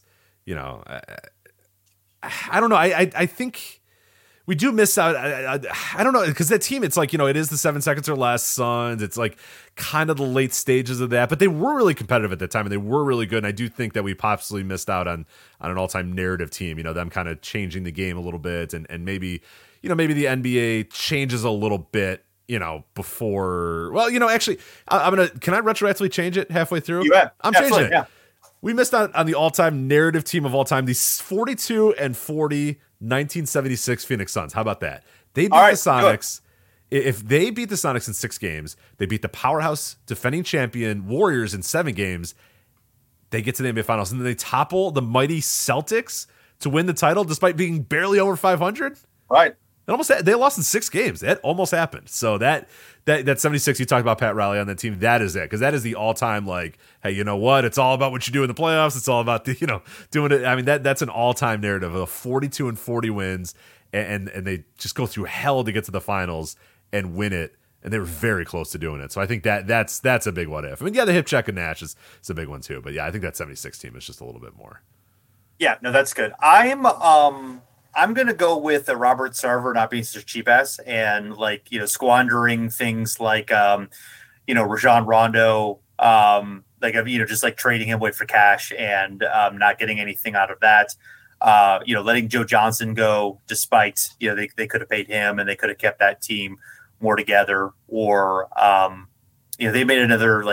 I don't know. I think we do miss out. I don't know, because that team, it's like, it is the 7 seconds or less Suns. It's like kind of the late stages of that, but they were really competitive at that time and they were really good. And I do think that we possibly missed out on an all-time narrative team, them kind of changing the game a little bit and maybe, maybe the NBA changes a little bit, before, actually, can I retroactively change it halfway through? I'm changing it. Yeah. We missed out on the all-time narrative team of all time, the 42-40 1976 Phoenix Suns. How about that? They beat the Sonics. Good. If they beat the Sonics in 6 games, they beat the powerhouse defending champion Warriors in 7 games, they get to the NBA Finals, and then they topple the mighty Celtics to win the title despite being barely over 500. Right. They lost in 6 games. That almost happened. So that 76, you talked about Pat Riley on that team, that is it. Because that is the all-time, like, hey, you know what? It's all about what you do in the playoffs. It's all about doing it. I mean, that's an all-time narrative of 42-40 wins, and they just go through hell to get to the finals and win it. And they were very close to doing it. So I think that's a big what if. I mean, yeah, the hip check and Nash is a big one too. But yeah, I think that 76 team is just a little bit more. Yeah, no, that's good. I'm going to go with Robert Sarver not being such a cheap ass and squandering things like, Rajon Rondo, just like trading him away for cash and not getting anything out of that. Letting Joe Johnson go despite, they could have paid him and they could have kept that team more together, or, they made another,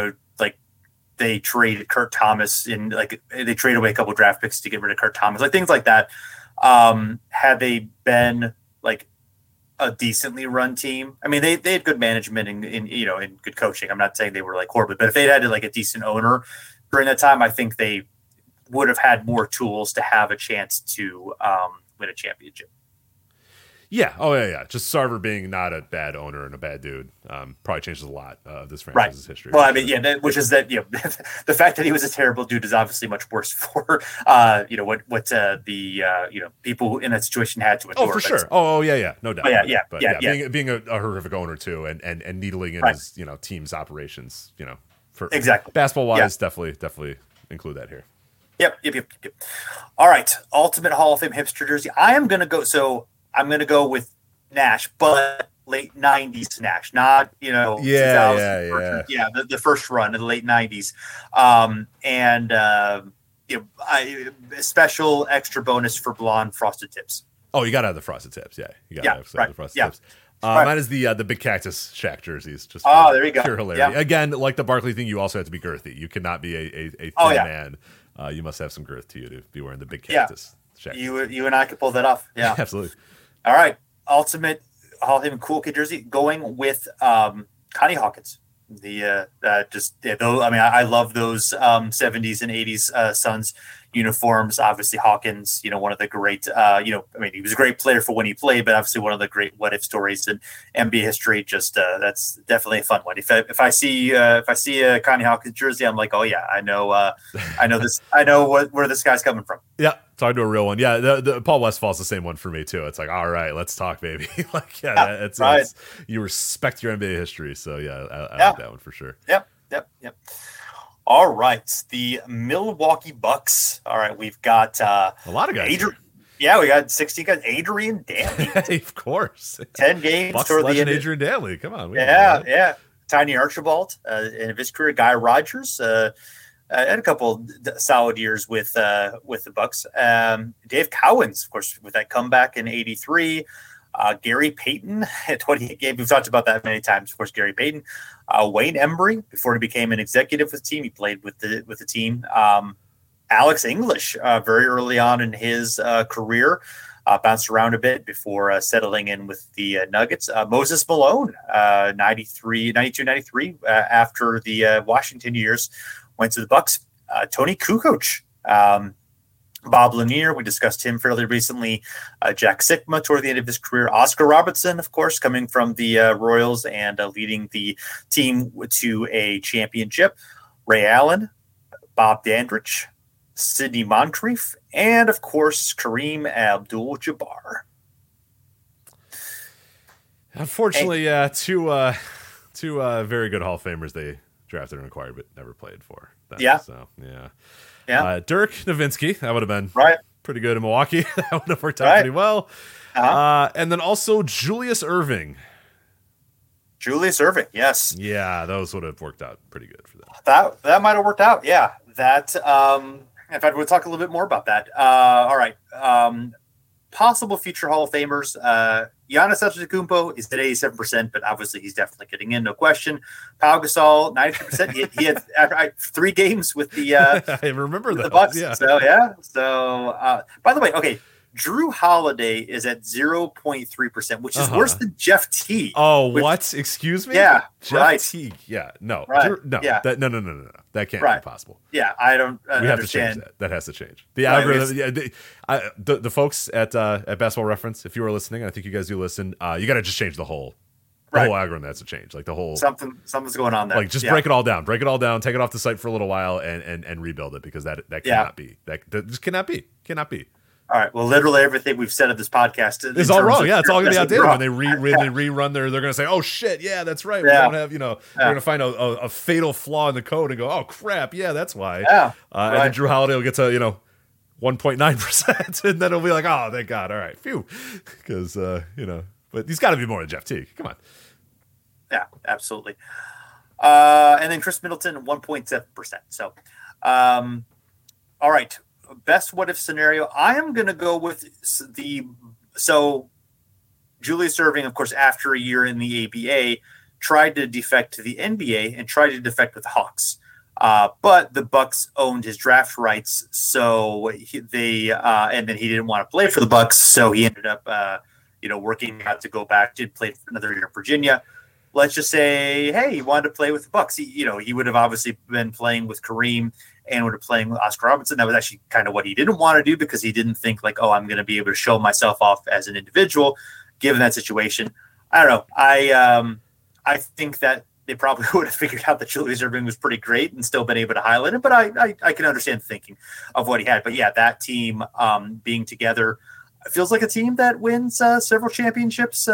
they traded Kurt Thomas they traded away a couple of draft picks to get rid of Kurt Thomas, things like that. Had they been a decently run team, I mean, they had good management and good coaching. I'm not saying they were horrible, but if they had a decent owner during that time, I think they would have had more tools to have a chance to win a championship. Yeah. Oh yeah. Just Sarver being not a bad owner and a bad dude probably changes a lot of this franchise's history. Well, I mean, which is that the fact that he was a terrible dude is obviously much worse for what the people in that situation had to endure. Oh, for sure. Oh yeah, no doubt. But being a horrific owner too, and needling in his team's operations, for exactly basketball wise, definitely include that here. Yep. All right, Ultimate Hall of Fame hipster jersey. I'm going to go with Nash, but late 90s Nash, not, you know, the first run in the late 90s. You know, special extra bonus for blonde frosted tips. Oh, you got to have the frosted tips. Yeah, you got to have the frosted tips. Mine is the big Cactus Shack jerseys. Just there you go. Pure hilarity. Again, like the Barkley thing, you also have to be girthy. You cannot be a thin man. You must have some girth to you to be wearing the big Cactus Shack. You and I could pull that off. Yeah, absolutely. All right, ultimate Hall of Fame cool kid jersey going with Connie Hawkins. I love those 70s and 80s Suns uniforms. Obviously Hawkins, you know, one of the great he was a great player for when he played, but obviously one of the great what if stories in NBA history. Just that's definitely a fun one. If I see a Connie Hawkins jersey, I'm like, oh yeah, I know this, I know where this guy's coming from. Yeah, talking to a real one. Yeah, the Paul Westfall's the same one for me too. It's like, all right, let's talk, baby. It's you respect your NBA history, so I like that one for sure. Yep. All right, the Milwaukee Bucks. All right, we've got a lot of guys. We got 16 guys. Adrian Dantley, of course. 10 games Bucks toward legend the end. Adrian Dantley, come on. Tiny Archibald, end of his career. Guy Rogers, had a couple solid years with the Bucks. Dave Cowens, of course, with that comeback in '83. Gary Payton at 28 games. We've talked about that many times. Of course, Gary Payton. Wayne Embry, before he became an executive with the team, he played with the team. Alex English, very early on in his career, bounced around a bit before settling in with the Nuggets. Moses Malone, 92, 93, after the Washington years, went to the Bucks. Tony Kukoc, Bob Lanier, we discussed him fairly recently. Jack Sikma toward the end of his career. Oscar Robertson, of course, coming from the Royals and leading the team to a championship. Ray Allen, Bob Dandridge, Sidney Moncrief, and, of course, Kareem Abdul-Jabbar. Unfortunately, two very good Hall of Famers they drafted and acquired but never played for them. Dirk Nowitzki, that would have been pretty good in Milwaukee. That would have worked out pretty well. And then also Julius Erving. Yes. Yeah, those would have worked out pretty good for them. That might have worked out. Yeah. That in fact, we'll talk a little bit more about that. All right. Possible future Hall of Famers. Giannis Antetokounmpo is at 87%, but obviously he's definitely getting in, no question. Pau Gasol, 92%. He had 3 games with the I remember the Bucks. Yeah. So by the way, okay, Drew Holiday is at 0.3%, which is worse than Jeff Teague. Oh, what? Excuse me? Yeah, Jeff Teague. Yeah, no. Right. No. That can't be possible. Yeah, I don't We have to change that. That has to change. The algorithm. The folks at Basketball Reference, if you are listening, I think you guys do listen, you got to just change the whole algorithm has to change. Like the whole something's going on there. Like just break it all down. Take it off the site for a little while and rebuild it, because that cannot be. That just cannot be. All right. Well, literally everything we've said of this podcast is all wrong. Yeah, it's all going to be outdated when they rerun. They're going to say, "Oh shit, yeah, that's right. We don't have, they're going to find a fatal flaw in the code and go, oh crap, yeah, that's why." Yeah. And then Drew Holiday will get to 1.9%, and then it'll be like, "Oh, thank God, all right, phew," because but he's got to be more than Jeff Teague. Come on. Yeah, absolutely. And then Chris Middleton, 1.7%. So, all right. Best what if scenario. I am going to go with Julius Erving, of course, after a year in the ABA, tried to defect to the NBA and tried to defect with the Hawks. But the Bucks owned his draft rights, so and then he didn't want to play for the Bucks, so he ended up, working out to go back. Did play for another year in Virginia. Let's just say, hey, he wanted to play with the Bucks. He would have obviously been playing with Kareem and would have playing with Oscar Robertson. That was actually kind of what he didn't want to do, because he didn't think like, oh, I'm going to be able to show myself off as an individual given that situation. I don't know. I think that they probably would have figured out that Julius Erving was pretty great and still been able to highlight it, but I can understand the thinking of what he had. But yeah, that team being together feels like a team that wins several championships.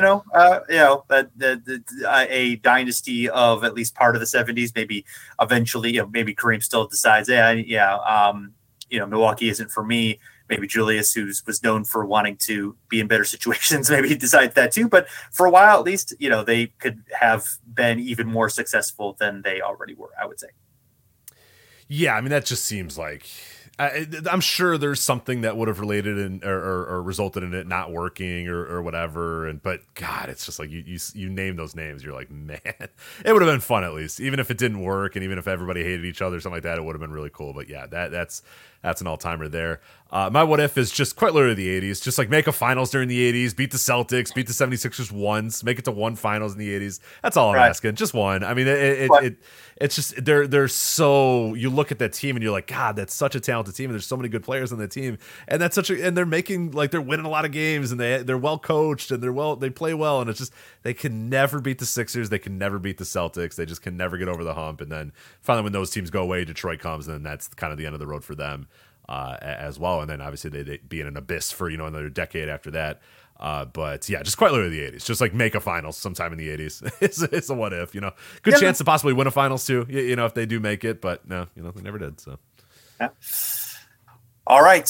A dynasty of at least part of the 70s. Maybe eventually, maybe Kareem still decides, Milwaukee isn't for me. maybe Julius, who was known for wanting to be in better situations, maybe he decided that too. But for a while, at least, they could have been even more successful than they already were, I would say. Yeah, I mean, that just seems like I'm sure there's something that would have related in or resulted in it not working or whatever. But God, it's just like you name those names, you're like, man, it would have been fun at least, even if it didn't work, and even if everybody hated each other, something like that, it would have been really cool. But yeah, that's an all-timer there. My what if is just quite literally the 80s. Just like make a finals during the 80s, beat the Celtics, beat the 76ers once, make it to one finals in the 80s. That's all I'm asking. Just one. I mean, it's just they're so, you look at that team and you're like, God, that's such a talented team, and there's so many good players on that team, and and they're making, like, they're winning a lot of games, and they're well coached, and they play well, and it's just, they can never beat the Sixers, they can never beat the Celtics, they just can never get over the hump. And then finally when those teams go away, Detroit comes, and then that's kind of the end of the road for them as well. And then obviously they be in an abyss for another decade after that. But yeah, just quite literally the 80s. Just like make a finals sometime in the 80s. It's a what if, good chance to possibly win a finals too, if they do make it, but no, they never did. So yeah. All right.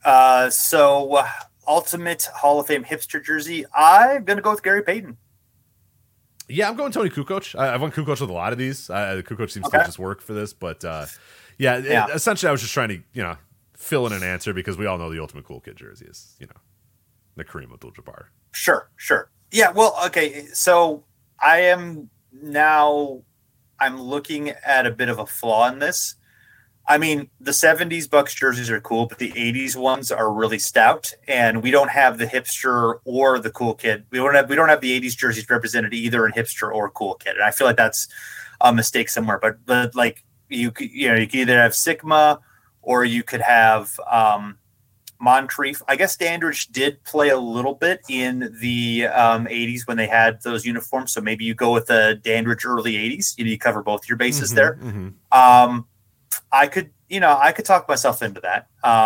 So ultimate Hall of Fame hipster jersey, I'm gonna go with Gary Payton. Yeah, I'm going Tony Kukoc. I've won Kukoc with a lot of these. Kukoc seems to just work for this, but essentially I was just trying to fill in an answer, because we all know the ultimate cool kid jersey is the Kareem Abdul-Jabbar. Sure. Yeah, well, okay, so I'm looking at a bit of a flaw in this. I mean, the 70s Bucks jerseys are cool, but the 80s ones are really stout, and we don't have the hipster or the cool kid. We don't have the 80s jerseys represented either in hipster or cool kid, and I feel like that's a mistake somewhere. But like you could either have Sigma, or you could have Moncrief. I guess Dandridge did play a little bit in the 80s when they had those uniforms, so maybe you go with the Dandridge early 80s. You cover both your bases there. Mm-hmm. I could talk myself into that.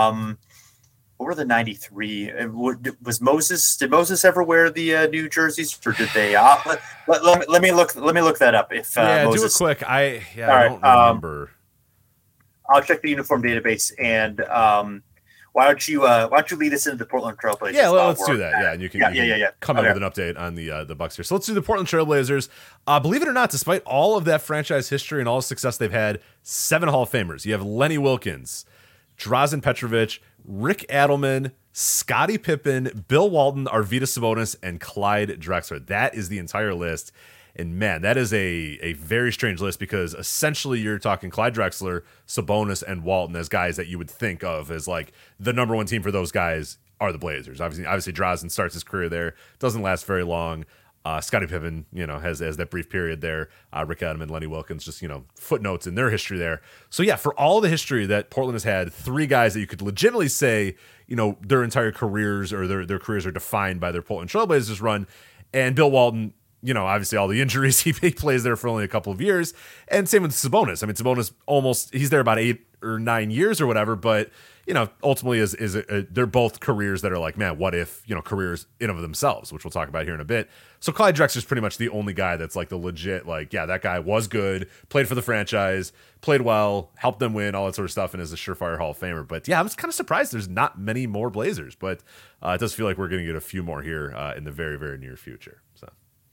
What were the 93? Did Moses ever wear the new jerseys, or did they? Let me look that up. If Moses, do it quick. I don't remember. I'll check the uniform database, and why don't you lead us into the Portland Trailblazers? Yeah, let's do that. Yeah, and you can come up with an update on the Bucks here. So let's do the Portland Trailblazers. Believe it or not, despite all of that franchise history and all the success they've had, 7 Hall of Famers. You have Lenny Wilkens, Drazen Petrovic, Rick Adelman, Scottie Pippen, Bill Walton, Arvydas Sabonis, and Clyde Drexler. That is the entire list. And man, that is a very strange list, because essentially you're talking Clyde Drexler, Sabonis, and Walton as guys that you would think of as like the number one team for those guys are the Blazers. Obviously Drazen starts his career there, doesn't last very long. Scottie Pippen, has that brief period there. Rick Adelman, Lenny Wilkens, just, footnotes in their history there. So yeah, for all the history that Portland has had, 3 guys that you could legitimately say, their entire careers or their careers are defined by their Portland Trailblazers run. And Bill Walton, obviously all the injuries, he plays there for only a couple of years. And same with Sabonis. I mean, Sabonis he's there about 8 or 9 years or whatever, but ultimately they're both careers that are like, man, what if, careers in of themselves, which we'll talk about here in a bit. So Clyde Drexler's pretty much the only guy that's like the legit, like, yeah, that guy was good, played for the franchise, played well, helped them win, all that sort of stuff, and is a surefire Hall of Famer. But yeah, I'm just kind of surprised there's not many more Blazers, but it does feel like we're going to get a few more here in the very, very near future. So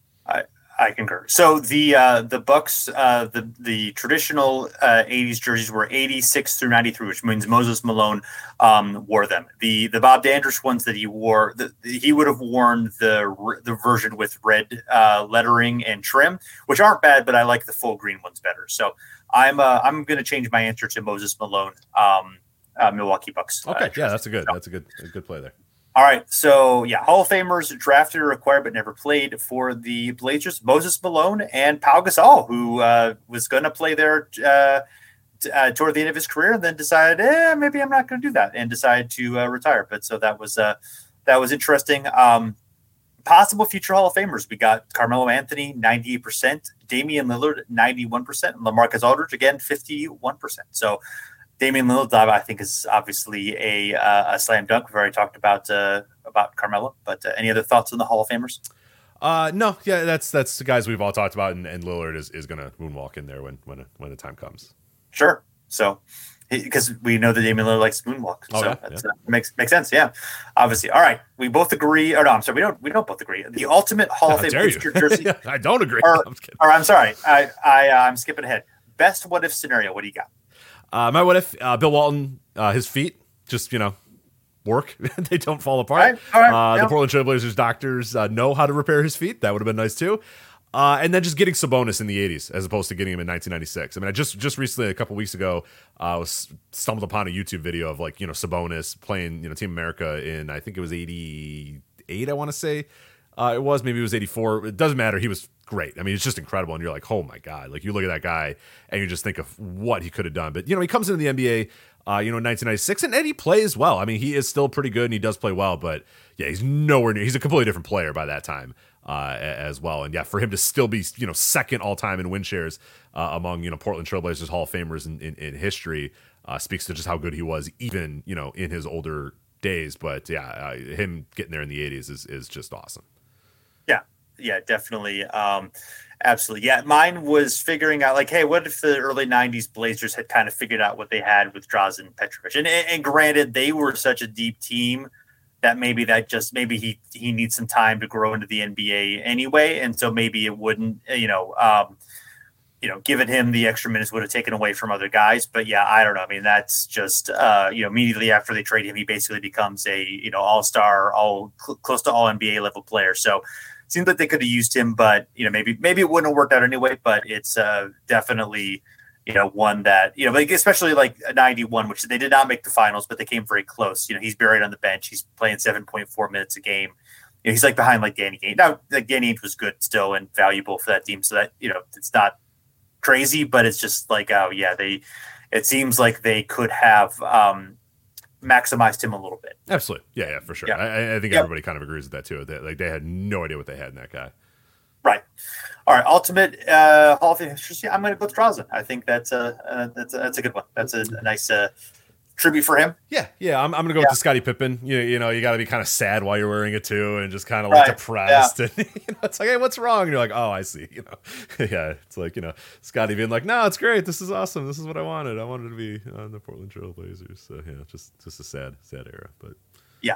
I concur. So the Bucks, the traditional 80s jerseys were 86 through 93, which means Moses Malone wore them. The Bob Dandridge ones that he wore, he would have worn the version with red lettering and trim, which aren't bad, but I like the full green ones better. So I'm going to change my answer to Moses Malone, Milwaukee Bucks. Okay, yeah, that's a good play there. All right, so yeah, Hall of Famers drafted or acquired but never played for the Blazers: Moses Malone and Pau Gasol, who was going to play there toward the end of his career, and then decided, maybe I'm not going to do that, and decided to retire. But so that was interesting. Possible future Hall of Famers: we got Carmelo Anthony, 98%, Damian Lillard, 91%, and LaMarcus Aldridge again, 51%. So Damian Lillard, I think, is obviously a slam dunk. We've already talked about Carmelo, but any other thoughts on the Hall of Famers? No, yeah, that's the guys we've all talked about, and Lillard is going to moonwalk in there when the time comes. Sure. So, because we know that Damian Lillard likes moonwalk, Oh, so yeah, that's, makes sense. Yeah, obviously. All right, we both agree. Or no, I'm sorry, we don't both agree. The ultimate Hall of Fame booster jersey. I don't agree. I'm sorry. I'm skipping ahead. Best what if scenario. What do you got? My what if Bill Walton, his feet just work. They don't fall apart. All right. The Portland Trailblazers doctors know how to repair his feet. That would have been nice too. And then just getting Sabonis in the 80s as opposed to getting him in 1996. I mean, I just recently, a couple weeks ago, was stumbled upon a YouTube video of Sabonis playing Team America in, I think it was 88, I want to say. Maybe it was 84. It doesn't matter. He was great. I mean, it's just incredible. And you're like, oh my God. Like, you look at that guy and you just think of what he could have done. But, he comes into the NBA, in 1996, and he plays well. I mean, he is still pretty good and he does play well. But, yeah, he's nowhere near. He's a completely different player by that time as well. And, yeah, for him to still be, second all-time in win shares among, Portland Trailblazers Hall of Famers in history speaks to just how good he was even, in his older days. But, yeah, him getting there in the 80s is just awesome. Yeah, definitely. Absolutely. Yeah, mine was figuring out, like, hey, what if the early 90s Blazers had kind of figured out what they had with Drazen Petrovic? And granted, they were such a deep team that maybe he needs some time to grow into the NBA anyway. And so maybe it wouldn't, giving him the extra minutes would have taken away from other guys. But yeah, I don't know. I mean, that's just, immediately after they trade him, he basically becomes a, all-star, close to all NBA level player. So, seems like they could have used him, but maybe it wouldn't have worked out anyway. But it's definitely one that like, especially like 91, which they did not make the finals, but they came very close. He's buried on the bench. He's playing 7.4 minutes a game. He's like behind like Danny Ainge. Now, like Danny Ainge was good still and valuable for that team, so that it's not crazy, but it's just like it seems like they could have maximized him a little bit. Absolutely. Yeah, for sure. Yeah. I think everybody kind of agrees with that too. They had no idea what they had in that guy. Right. All right. Ultimate Hall of Fame. I'm going to go with Drazen. I think that's a good one. That's a nice tribute for him. Yeah. I'm going to go with the Scottie Pippen. You got to be kind of sad while you're wearing it too, and just kind of like depressed. Yeah. And it's like, hey, what's wrong? And you're like, oh, I see. Yeah. It's like Scottie being like, no, it's great. This is awesome. This is what I wanted. I wanted to be on the Portland Trailblazers. So yeah, just a sad era. But yeah.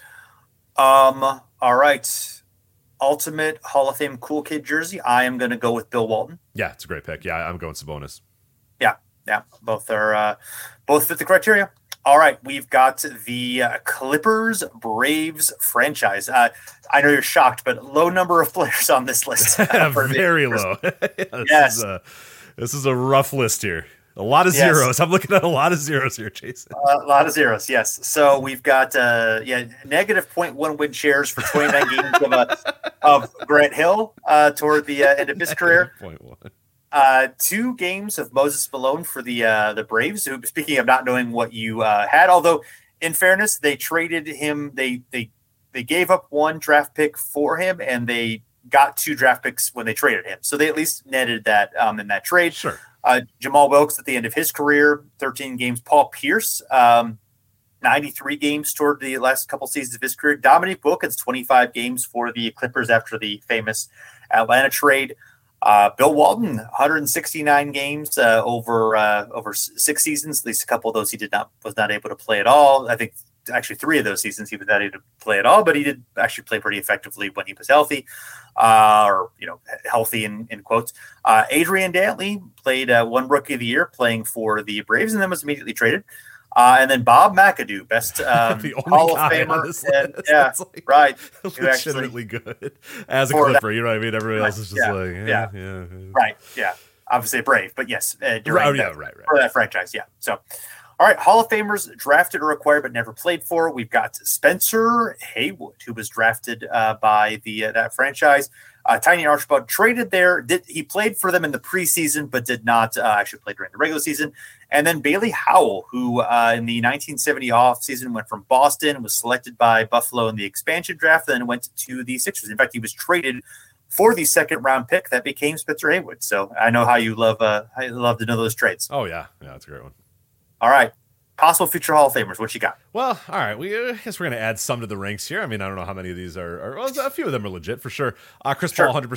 All right. Ultimate Hall of Fame cool kid jersey. I am going to go with Bill Walton. Yeah, it's a great pick. Yeah, I'm going Sabonis. Yeah, both fit the criteria. All right, we've got the Clippers Braves franchise. I know you're shocked, but low number of players on this list. Very low. Yes, this is a rough list here. A lot of zeros. I'm looking at a lot of zeros here, Jason. A lot of zeros, yes. So we've got negative 0.1 win shares for 29 games of Grant Hill toward the end of his career. 0.1. 2 games of Moses Malone for the Braves, who, speaking of not knowing what you had, although in fairness, they traded him. They gave up 1 draft pick for him, and they got 2 draft picks when they traded him. So they at least netted that in that trade. Sure. Jamal Wilkes at the end of his career, 13 games. Paul Pierce, 93 games toward the last couple seasons of his career. Dominique Wilkins, 25 games for the Clippers after the famous Atlanta trade. Bill Walton, 169 games over 6 seasons. At least a couple of those he was not able to play at all. I think actually 3 of those seasons he was not able to play at all, but he did actually play pretty effectively when he was healthy, healthy in quotes. Adrian Dantley played 1 Rookie of the Year playing for the Braves and then was immediately traded. And then Bob McAdoo, best Hall of Famer. Right. Legitimately good as a Clipper. You know what I mean? Everybody else is just Right. Yeah. Obviously a Brave, but yes. Right. For that franchise. Yeah. So, all right. Hall of Famers drafted or acquired but never played for. We've got Spencer Haywood, who was drafted by that franchise. Tiny Archibald traded there. He played for them in the preseason, but did not actually play during the regular season. And then Bailey Howell, who in the 1970 offseason went from Boston, was selected by Buffalo in the expansion draft, then went to the Sixers. In fact, he was traded for the 2nd-round pick that became Spencer Haywood. So I know how you love to know those trades. Oh, yeah. Yeah, that's a great one. All right. Possible future Hall of Famers. What you got? Well, all right. I guess we're going to add some to the ranks here. I mean, I don't know how many of these are well, a few of them are legit for sure. Chris Paul, 100%.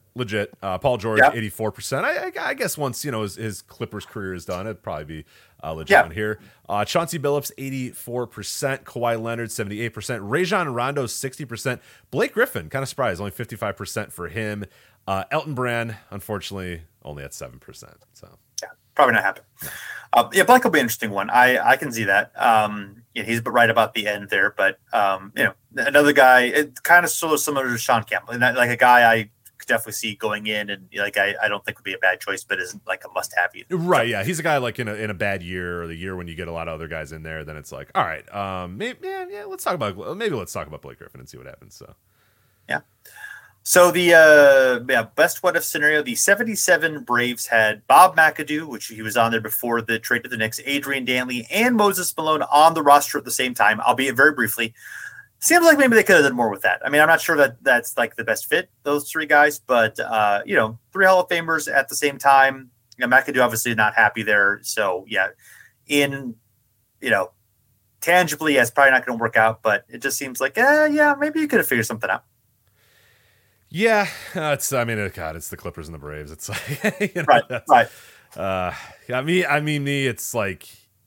legit. Paul George, Yeah. 84%. I guess once, his Clippers career is done, it'd probably be legit on here. Chauncey Billups, 84%. Kawhi Leonard, 78%. Rajon Rondo, 60%. Blake Griffin, kind of surprised, only 55% for him. Elton Brand, unfortunately, only at 7%. So yeah, probably not happen. Blake will be an interesting one. I can see that. He's right about the end there, but another guy, it kind of sort of similar to Sean Campbell, and like a guy I could definitely see going in, and I don't think would be a bad choice, but isn't like a must-have either. Right? Yeah, he's a guy like in a bad year, or the year when you get a lot of other guys in there. Then it's like, all right, let's talk about Blake Griffin and see what happens. So yeah. So the best what if scenario, the 77 Braves had Bob McAdoo, which he was on there before the trade to the Knicks, Adrian Dantley, and Moses Malone on the roster at the same time, albeit very briefly. Seems like maybe they could have done more with that. I mean, I'm not sure that that's like the best fit, those three guys, but 3 Hall of Famers at the same time. McAdoo obviously not happy there. So tangibly, it's probably not going to work out, but it just seems like, maybe you could have figured something out. Yeah, it's the Clippers and the Braves. It's like, right. It's like,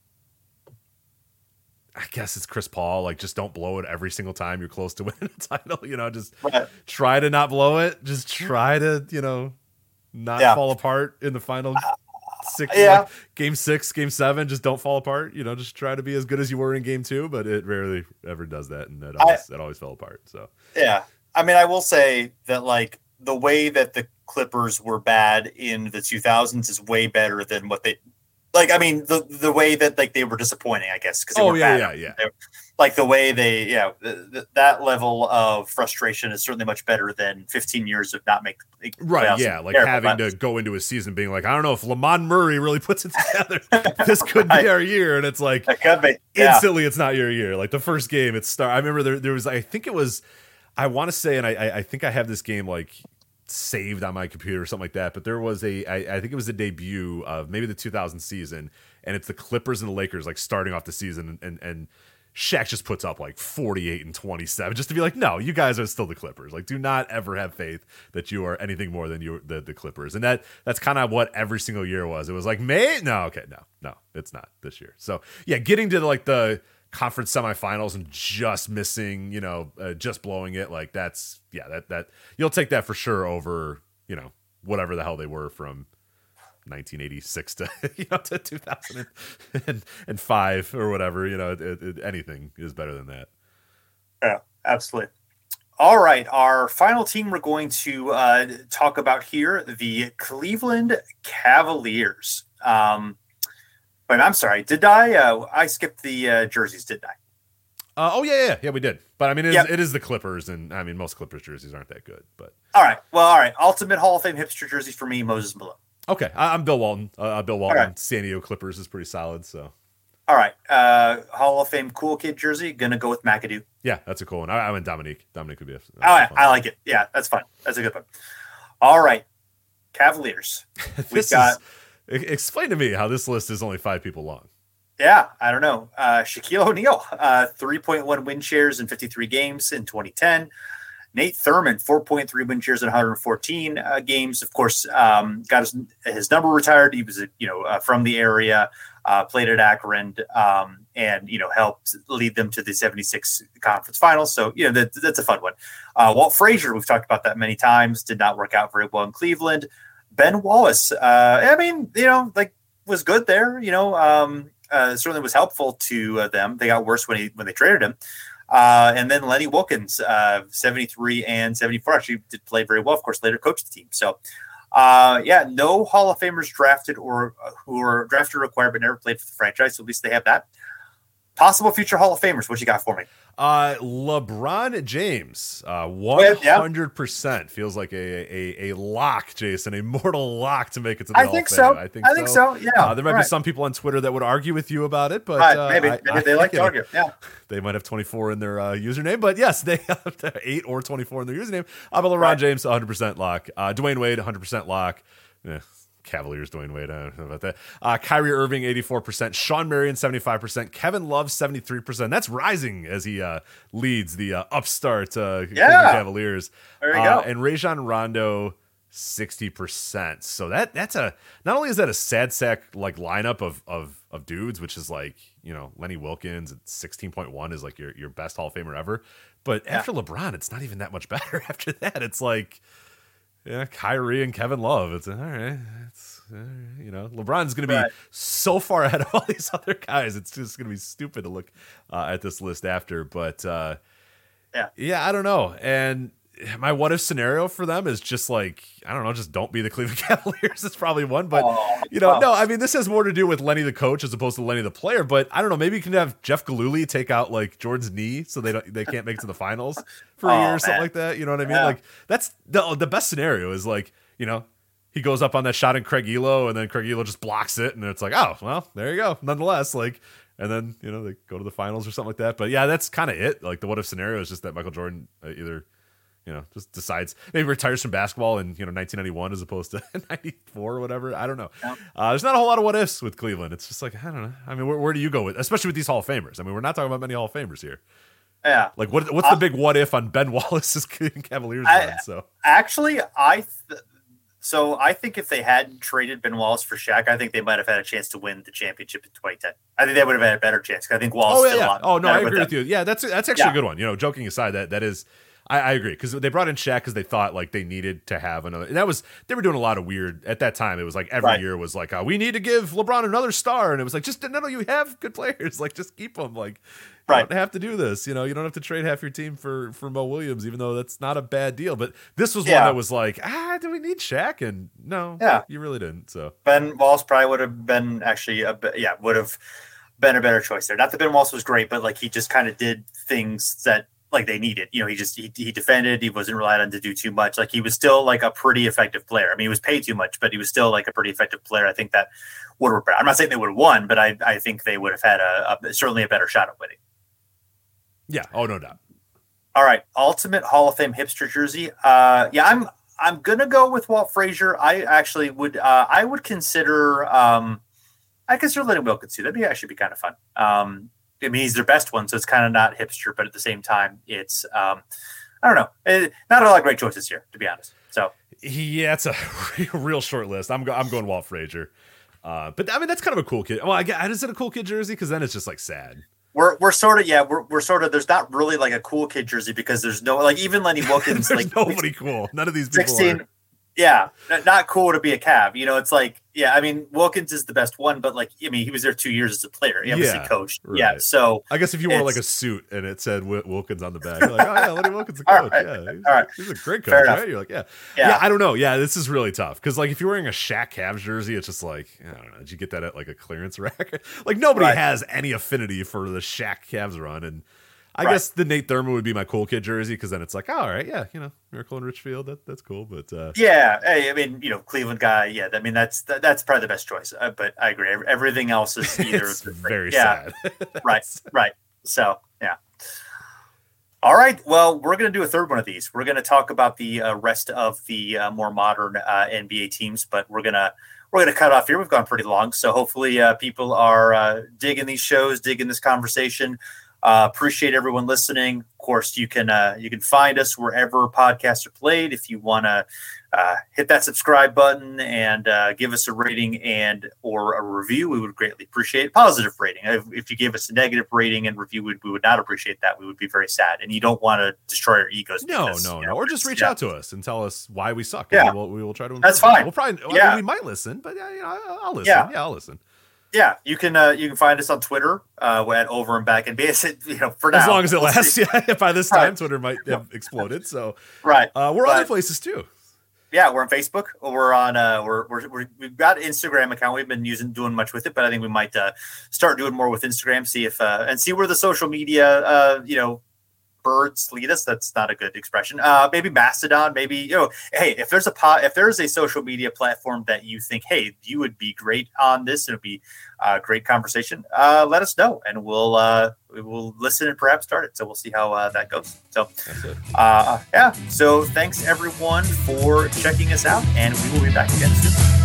I guess it's Chris Paul. Like, just don't blow it every single time you're close to winning a title. Just try to not blow it. Just try to, not fall apart in the final game 6, game 7. Just don't fall apart. Just try to be as good as you were in game 2. But it rarely ever does that, and it always fell apart. So yeah. I mean, I will say that like the way that the Clippers were bad in the 2000s is way better than what they like. I mean, the way that like they were disappointing, I guess, because yeah. Like the way they, that level of frustration is certainly much better than 15 years of not making right. Yeah, like having to go into a season being like, I don't know if Lamont Murray really puts it together. This could be our year, and it's like it could be. Instantly, it's not your year. Like the first game, I remember there was, I think it was. I want to say, and I think I have this game like saved on my computer or something like that, but there was I think it was a debut of maybe the 2000 season, and it's the Clippers and the Lakers like starting off the season, and Shaq just puts up like 48 and 27 just to be like, no, you guys are still the Clippers. Like, do not ever have faith that you are anything more than the Clippers. And that's kind of what every single year was. It was like, no, it's not this year. So yeah, getting to like the conference semifinals and just missing, just blowing it, like that you'll take that for sure over, whatever the hell they were from 1986 to to 2005 or whatever. Anything is better than that. Yeah, absolutely. All right, our final team we're going to talk about here, the Cleveland Cavaliers. But I'm sorry, did I skipped the jerseys, didn't I? Yeah, we did. But I mean, it is the Clippers, and I mean, most Clippers jerseys aren't that good. But all right. Ultimate Hall of Fame hipster jersey for me, Moses Malone. Okay, I'm Bill Walton. Right. San Diego Clippers is pretty solid. So, all right, Hall of Fame cool kid jersey, gonna go with McAdoo. Yeah, that's a cool one. I went Dominique. Dominique would be I like it. Yeah, that's fun. That's a good one. All right, Cavaliers. Explain to me how this list is only 5 people long. Yeah, I don't know. Shaquille O'Neal, 3.1 win shares in 53 games in 2010. Nate Thurmond, 4.3 win shares in 114 games. Of course, got his number retired. He was, from the area, played at Akron, and helped lead them to the 76 conference finals. So that's a fun one. Walt Frazier, we've talked about that many times. Did not work out very well in Cleveland. Ben Wallace, was good there. Certainly was helpful to them. They got worse when they traded him. And then Lenny Wilkins, 73 and 74, actually did play very well. Of course, later coached the team. So, no Hall of Famers drafted or who were drafted or required but never played for the franchise. So at least they have that. Possible future Hall of Famers. What you got for me? LeBron James, 100% feels like a lock, Jason, a mortal lock to make it to the Hall of Fame. I think so. Yeah. There might be some people on Twitter that would argue with you about it, but maybe they like to argue. Yeah. They might have 24 in their username, but yes, they have 8 or 24 in their username. But LeBron James, 100% lock. Dwayne Wade, 100% lock. Cavaliers, Dwayne Wade, I don't know about that. Kyrie Irving, 84%. Sean Marion, 75%. Kevin Love, 73%. That's rising as he leads the upstart Cleveland Cavaliers. There you go. And Rajon Rondo, 60%. So that's not only is that a sad sack like lineup of dudes, which is like, Lenny Wilkens at 16.1 is like your best Hall of Famer ever. But after LeBron, it's not even that much better after that. It's like, Kyrie and Kevin Love. It's all right. LeBron's going to be so far ahead of all these other guys. It's just going to be stupid to look at this list after. But I don't know. And my what if scenario for them is just like, I don't know, just don't be the Cleveland Cavaliers. It's probably one, but no, I mean, this has more to do with Lenny the coach as opposed to Lenny the player. But I don't know, maybe you can have Jeff Gillooly take out like Jordan's knee so they can't make it to the finals for a year or something like that. You know what I mean? Like that's the best scenario is like, he goes up on that shot in Craig Elo and then Craig Elo just blocks it and it's like, oh well, there you go. Nonetheless, like. And then they go to the finals or something like that. But yeah, that's kind of it. Like the what if scenario is just that Michael Jordan either. Just decides maybe retires from basketball in 1991 as opposed to 94 or whatever. I don't know. There's not a whole lot of what ifs with Cleveland. It's just like, I don't know. I mean, where do you go with, especially with these Hall of Famers? I mean, we're not talking about many Hall of Famers here. Yeah. Like what's the big what if on Ben Wallace's Cleveland Cavaliers run? So actually, I think if they hadn't traded Ben Wallace for Shaq, I think they might have had a chance to win the championship in 2010. I think they would have had a better chance. I think Wallace. I agree with you. Yeah, that's actually a good one. Joking aside, that is. I agree because they brought in Shaq because they thought like they needed to have another. And they were doing a lot of weird at that time. It was like every year was like, we need to give LeBron another star, and it was like no, you have good players, like just keep them. Like you don't have to do this. You don't have to trade half your team for Mo Williams, even though that's not a bad deal. But this was one that was like, do we need Shaq? And no, you really didn't. So Ben Wallace probably would have been actually would have been a better choice there. Not that Ben Wallace was great, but like he just kind of did things that. Like they needed, he defended. He wasn't relied on to do too much. Like he was still like a pretty effective player. I mean, he was paid too much, but he was still like a pretty effective player. I think that would have. I'm not saying they would have won, but I think they would have had certainly a better shot at winning. Yeah. Oh, no doubt. All right. Ultimate Hall of Fame hipster jersey. I'm gonna go with Walt Frazier. I actually would. I would consider. I consider Lenny Wilkens too. That'd actually be kind of fun. I mean, he's their best one, so it's kind of not hipster, but at the same time, it's I don't know, not a lot of great choices here, to be honest. So yeah, it's a real short list. I'm going Walt Frazier, but I mean that's kind of a cool kid. Well, is it a cool kid jersey? Because then it's just like sad. We're sort of there's not really like a cool kid jersey because there's no like even Lenny Wilkens there's like nobody cool. None of these people 16. Are. Yeah, not cool to be a Cav. It's like, I mean, Wilkens is the best one, but like, I mean, he was there 2 years as a player. He obviously coached. Right. Yeah, so I guess if you wore like a suit and it said Wilkens on the back, you're like, oh yeah, Lenny Wilkens the coach. Right. He's a great coach, right? You're like, yeah. I don't know. Yeah, this is really tough because like if you're wearing a Shaq Cavs jersey, it's just like, I don't know. Did you get that at like a clearance rack? Like nobody has any affinity for the Shaq Cavs run, and I guess the Nate Thurman would be my cool kid jersey because then it's like, all right, Miracle in Richfield, that's cool. But hey, I mean, Cleveland guy, I mean that's probably the best choice. But I agree, everything else is either very sad. right. So yeah. All right, well, we're going to do a third one of these. We're going to talk about the rest of the more modern NBA teams, but we're gonna cut off here. We've gone pretty long, so hopefully people are digging these shows, digging this conversation. Appreciate everyone listening. Of course, you can find us wherever podcasts are played. If you want to hit that subscribe button and give us a rating and or a review, we would greatly appreciate it. Positive rating. If you give us a negative rating and review, we would not appreciate that. We would be very sad. And you don't want to destroy our egos. No. Or just reach out to us and tell us why we suck. Yeah. We will try to improve. That's fine. We'll probably, I mean, we might listen, but I'll listen. Yeah, I'll listen. Yeah, you can find us on Twitter at Over and Back NBA. For now, as long as it lasts. Yeah, by this time Twitter might have exploded. So we're other places too. Yeah, we're on Facebook. We're on we've got an Instagram account. We've been doing much with it, but I think we might start doing more with Instagram. See if and see where the social media birds lead us. That's not a good expression. Maybe Mastodon. Maybe hey, if there's a social media platform that you think, hey, you would be great on this, it'll be a great conversation. Let us know, and we will listen and perhaps start it. So we'll see how that goes. So So thanks everyone for checking us out, and we will be back again soon.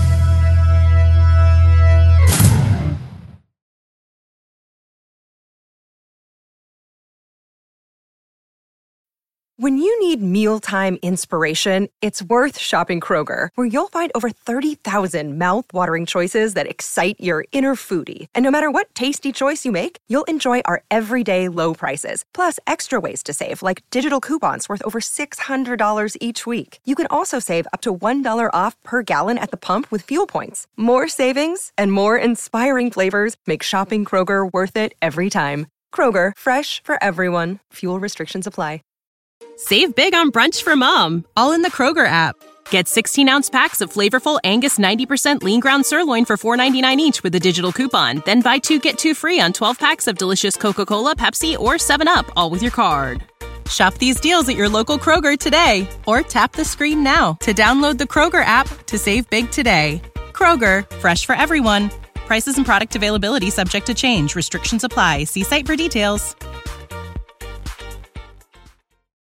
When you need mealtime inspiration, it's worth shopping Kroger, where you'll find over 30,000 mouth-watering choices that excite your inner foodie. And no matter what tasty choice you make, you'll enjoy our everyday low prices, plus extra ways to save, like digital coupons worth over $600 each week. You can also save up to $1 off per gallon at the pump with fuel points. More savings and more inspiring flavors make shopping Kroger worth it every time. Kroger, fresh for everyone. Fuel restrictions apply. Save big on brunch for mom, all in the Kroger app. Get 16-ounce packs of flavorful Angus 90% lean ground sirloin for $4.99 each with a digital coupon. Then buy 2, get 2 free on 12 packs of delicious Coca-Cola, Pepsi, or 7-Up, all with your card. Shop these deals at your local Kroger today, or tap the screen now to download the Kroger app to save big today. Kroger, fresh for everyone. Prices and product availability subject to change. Restrictions apply. See site for details.